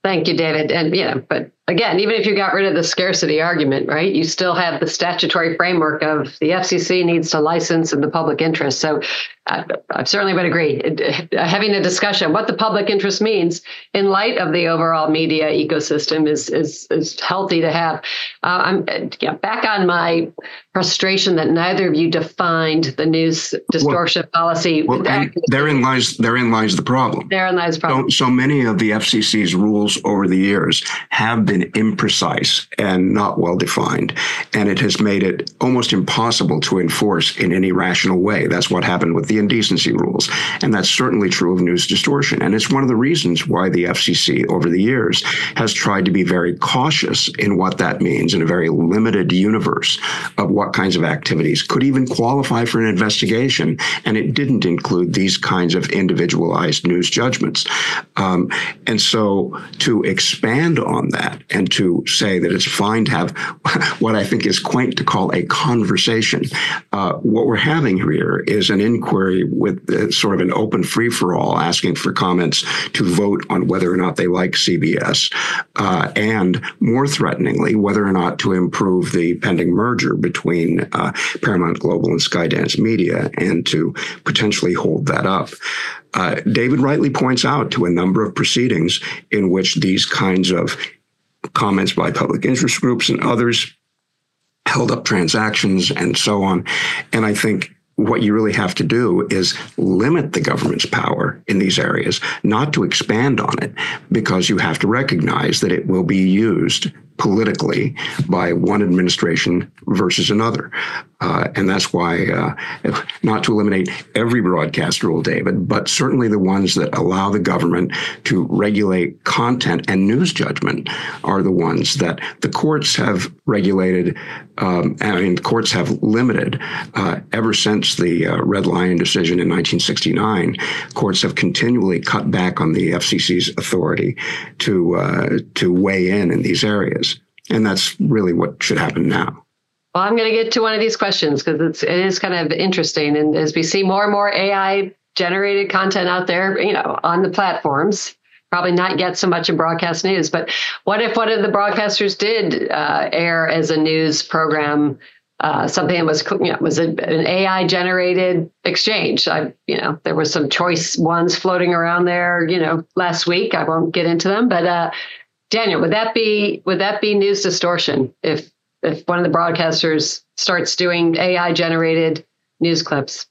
Thank you, David. And, you know, but again, even if you got rid of the scarcity argument, right, you still have the statutory framework of the F C C needs to license in the public interest. So uh, I certainly would agree. It, uh, having a discussion what the public interest means in light of the overall media ecosystem is is, is healthy to have. Uh, I'm yeah, back on my frustration that neither of you defined the news distortion well, policy. Well, therein lies therein lies the problem. Therein lies the problem. So, so many of the F C C's rules over the years have been imprecise and not well defined, and it has made it almost impossible to enforce in any rational way. That's what happened with the indecency rules, and that's certainly true of news distortion. And it's one of the reasons why the F C C over the years has tried to be very cautious in what that means in a very limited universe of what kinds of activities could even qualify for an investigation, and it didn't include these kinds of individualized news judgments. Um, and so to expand on that and to say that it's fine to have what I think is quaint to call a conversation, uh, what we're having here is an inquiry with uh, sort of an open free-for-all, asking for comments to vote on whether or not they like C B S, uh, and more threateningly, whether or not to improve the pending merger between uh, Paramount Global and Skydance Media, and to potentially hold that up. Uh, David rightly points out to a number of proceedings in which these kinds of comments by public interest groups and others held up transactions and so on. And I think what you really have to do is limit the government's power in these areas, not to expand on it, because you have to recognize that it will be used politically by one administration versus another. Uh, and that's why, uh, not to eliminate every broadcast rule, David, but certainly the ones that allow the government to regulate content and news judgment are the ones that the courts have regulated, um, and I mean, the courts have limited uh, ever since the uh, Red Lion decision in nineteen sixty-nine. Courts have continually cut back on the F C C's authority to uh, to weigh in in these areas. And that's really what should happen now. Well, I'm going to get to one of these questions because it's it is kind of interesting. And as we see more and more A I generated content out there, you know, on the platforms, probably not yet so much in broadcast news. But what if one of the broadcasters did uh, air as a news program uh, something that was, you know, was a, an A I generated exchange? I, you know, there were some choice ones floating around there, you know, last week. I won't get into them, but uh, Daniel, would that be would that be news distortion if if one of the broadcasters starts doing A I generated news clips?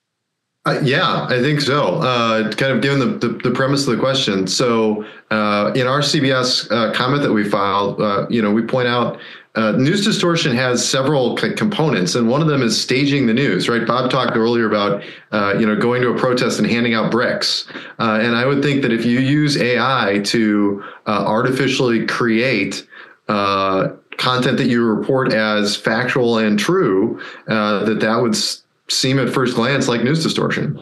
Uh, yeah, I think so. Uh, kind of given the, the, the premise of the question. So uh, in our C B S uh, comment that we filed, uh, you know, we point out uh, news distortion has several c- components, and one of them is staging the news, right? Bob talked earlier about, uh, you know, going to a protest and handing out bricks. Uh, and I would think that if you use A I to uh, artificially create uh, content that you report as factual and true, uh, that that would s- seem at first glance like news distortion.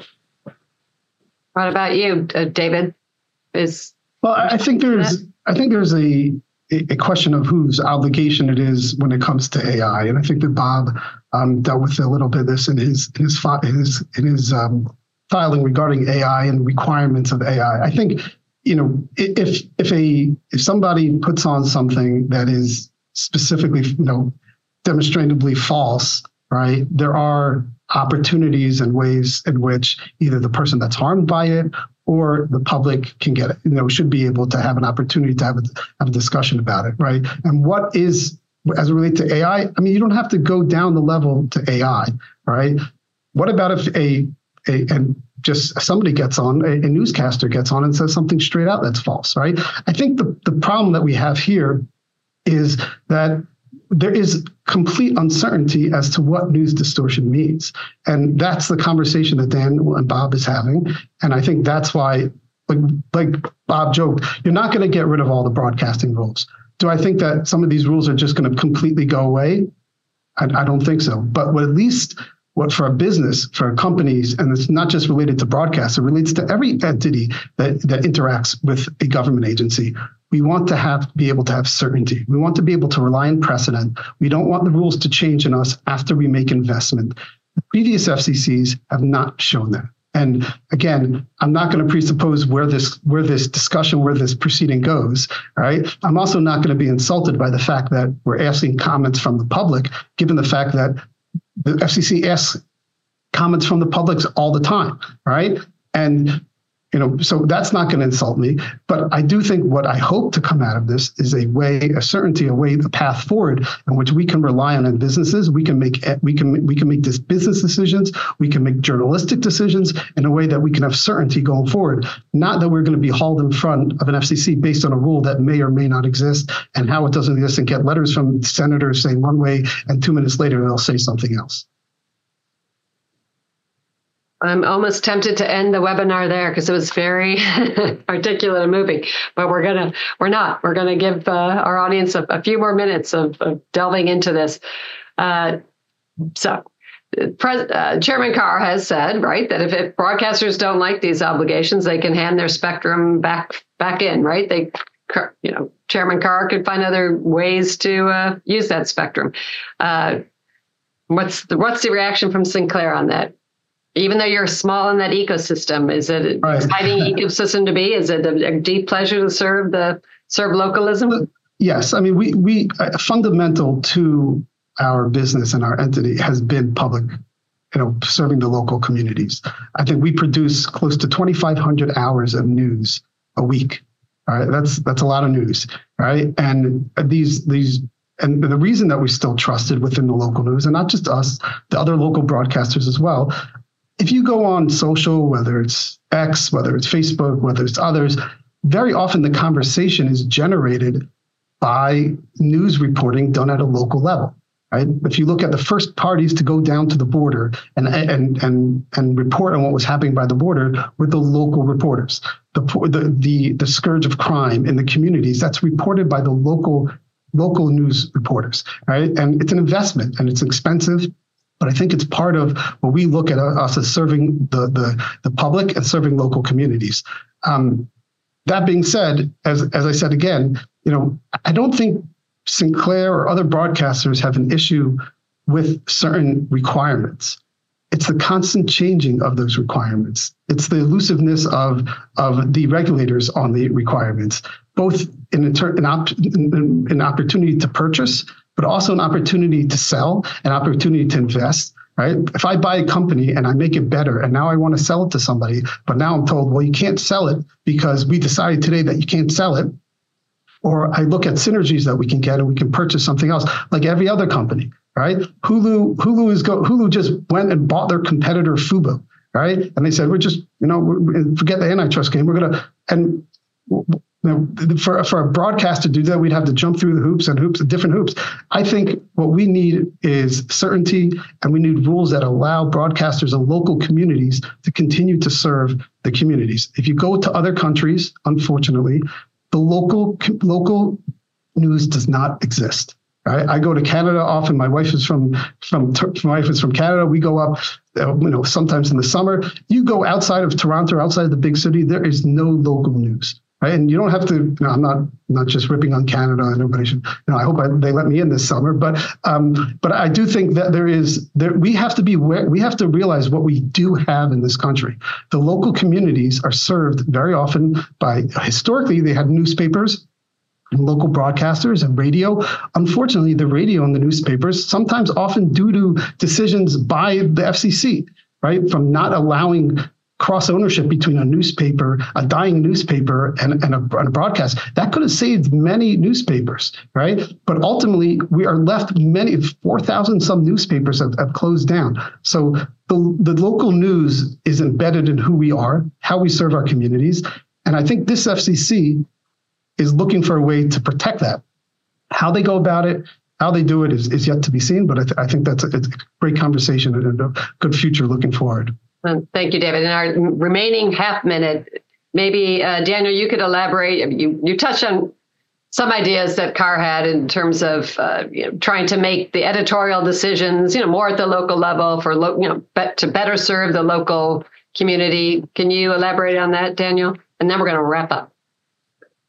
What about you, uh, David? Is well, I think there's I think there's a a question of whose obligation it is when it comes to A I, and I think that Bob um, dealt with a little bit of this in his in his in his, in his um, filing regarding A I and requirements of A I. I think, you know, if if a if somebody puts on something that is specifically, you know, demonstrably false, right? There are opportunities and ways in which either the person that's harmed by it or the public can get it, you know, should be able to have an opportunity to have a, have a discussion about it, right? And what is, as it relates to A I, I mean, you don't have to go down the level to A I, right? What about if a, a and just somebody gets on, a, a newscaster gets on and says something straight out that's false, right? I think the, the problem that we have here is that there is complete uncertainty as to what news distortion means. And that's the conversation that Dan and Bob is having. And I think that's why, like, like Bob joked, you're not going to get rid of all the broadcasting rules. Do I think that some of these rules are just going to completely go away? I, I don't think so. But what at least what for a business, for companies, and it's not just related to broadcast, it relates to every entity that, that interacts with a government agency. We want to have be able to have certainty. We want to be able to rely on precedent. We don't want the rules to change in us after we make investment. The previous F C Cs have not shown that. And again, I'm not going to presuppose where this where this discussion, where this proceeding goes. All right. I'm also not going to be insulted by the fact that we're asking comments from the public, given the fact that the F C C asks comments from the public all the time. Right. And You know, so that's not going to insult me. But I do think what I hope to come out of this is a way, a certainty, a way, a path forward in which we can rely on in businesses. We can make we can we can make this business decisions. We can make journalistic decisions in a way that we can have certainty going forward. Not that we're going to be hauled in front of an F C C based on a rule that may or may not exist, and how it doesn't exist, and get letters from senators saying one way, and two minutes later they'll say something else. I'm almost tempted to end the webinar there because it was very articulate and moving, but we're gonna, we're not. We're gonna give uh, our audience a, a few more minutes of, of delving into this. Uh, so, Pres- uh, Chairman Carr has said, right, that if, if broadcasters don't like these obligations, they can hand their spectrum back back in, right? They, you know, Chairman Carr could find other ways to uh, use that spectrum. Uh, what's the, what's the reaction from Sinclair on that? Even though you're small in that ecosystem, is it an right. exciting ecosystem to be? Is it a, a deep pleasure to serve the serve localism? Yes, I mean we we uh, fundamental to our business and our entity has been public, you know, serving the local communities. I think we produce close to twenty-five hundred hours of news a week. All right, that's that's a lot of news, right? And these these. And the reason that we're still trusted within the local news, and not just us, the other local broadcasters as well. If you go on social, whether it's X, whether it's Facebook, whether it's others, very often the conversation is generated by news reporting done at a local level, right? If you look at the first parties to go down to the border and and and and report on what was happening by the border were the local reporters. The the the, the scourge of crime in the communities, that's reported by the local local news reporters, right? And it's an investment and it's expensive. But I think it's part of what we look at us as serving the the, the public and serving local communities. Um, that being said, as as I said again, you know, I don't think Sinclair or other broadcasters have an issue with certain requirements. It's the constant changing of those requirements. It's the elusiveness of of the regulators on the requirements, both in an, op- in an opportunity to purchase, but also an opportunity to sell, an opportunity to invest, right? If I buy a company and I make it better and now I want to sell it to somebody, but now I'm told, well, you can't sell it because we decided today that you can't sell it. Or I look at synergies that we can get and we can purchase something else, like every other company, right? Hulu, Hulu is go, Hulu just went and bought their competitor Fubo, right? And they said, we're just, you know, we're, forget the antitrust game. We're gonna, and you know, for for a broadcaster to do that, we'd have to jump through the hoops and hoops and different hoops. I think what we need is certainty, and we need rules that allow broadcasters and local communities to continue to serve the communities. If you go to other countries, unfortunately, the local local news does not exist. Right? I go to Canada often. My wife is from from my wife is from Canada. We go up, uh, you know, sometimes in the summer. You go outside of Toronto, outside of the big city, there is no local news. Right? And you don't have to, you know, I'm not not just ripping on Canada, and everybody should, you know, I hope I, they let me in this summer, but um, but I do think that there is, there we have to be, we have to realize what we do have in this country. The local communities are served very often by, historically, they had newspapers, and local broadcasters and radio. Unfortunately, the radio and the newspapers, sometimes often due to decisions by the F C C, right, from not allowing cross ownership between a newspaper, a dying newspaper, and, and, a, and a broadcast. That could have saved many newspapers, right? But ultimately, we are left many, four thousand some newspapers have, have closed down. So the, the local news is embedded in who we are, how we serve our communities. And I think this F C C is looking for a way to protect that. How they go about it, how they do it is, is yet to be seen. But I, th- I think that's a, it's a great conversation and a good future looking forward. Thank you, David. In our remaining half minute, maybe uh, Daniel, you could elaborate. You you touched on some ideas that Carr had in terms of uh, you know, trying to make the editorial decisions, you know, more at the local level for lo- you know, be- to better serve the local community. Can you elaborate on that, Daniel? And then we're going to wrap up.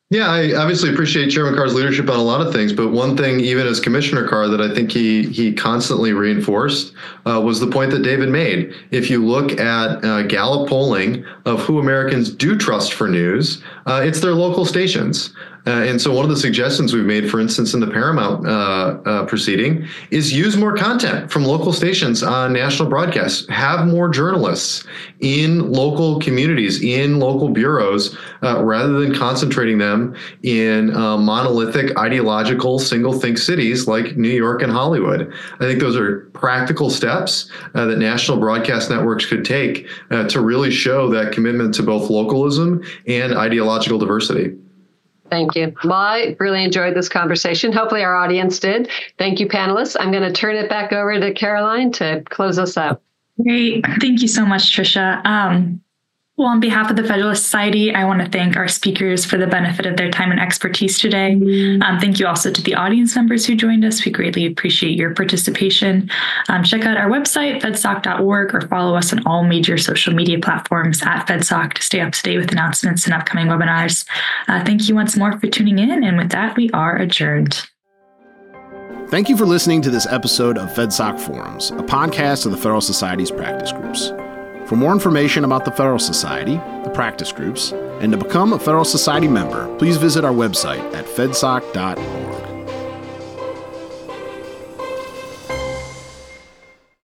Yeah, I obviously appreciate Chairman Carr's leadership on a lot of things, but one thing, even as Commissioner Carr, that I think he he constantly reinforced uh, was the point that David made. If you look at uh, Gallup polling of who Americans do trust for news, uh, it's their local stations. Uh, and so one of the suggestions we've made, for instance, in the Paramount uh, uh, proceeding, is use more content from local stations on national broadcasts. Have more journalists in local communities, in local bureaus, uh, rather than concentrating them in uh, monolithic, ideological, single-think cities like New York and Hollywood. I think those are practical steps uh, that national broadcast networks could take uh, to really show that commitment to both localism and ideological diversity. Thank you. Well, I really enjoyed this conversation. Hopefully our audience did. Thank you, panelists. I'm going to turn it back over to Caroline to close us out. Great. Thank you so much, Tricia. Um, well, on behalf of the Federalist Society, I want to thank our speakers for the benefit of their time and expertise today. Um, thank you also to the audience members who joined us. We greatly appreciate your participation. Um, check out our website, fedsoc dot org, or follow us on all major social media platforms at FedSoc to stay up to date with announcements and upcoming webinars. Uh, thank you once more for tuning in. And with that, we are adjourned. Thank you for listening to this episode of FedSoc Forums, a podcast of the Federal Society's practice groups. For more information about the Federal Society, the practice groups, and to become a Federal Society member, please visit our website at fedsoc dot org.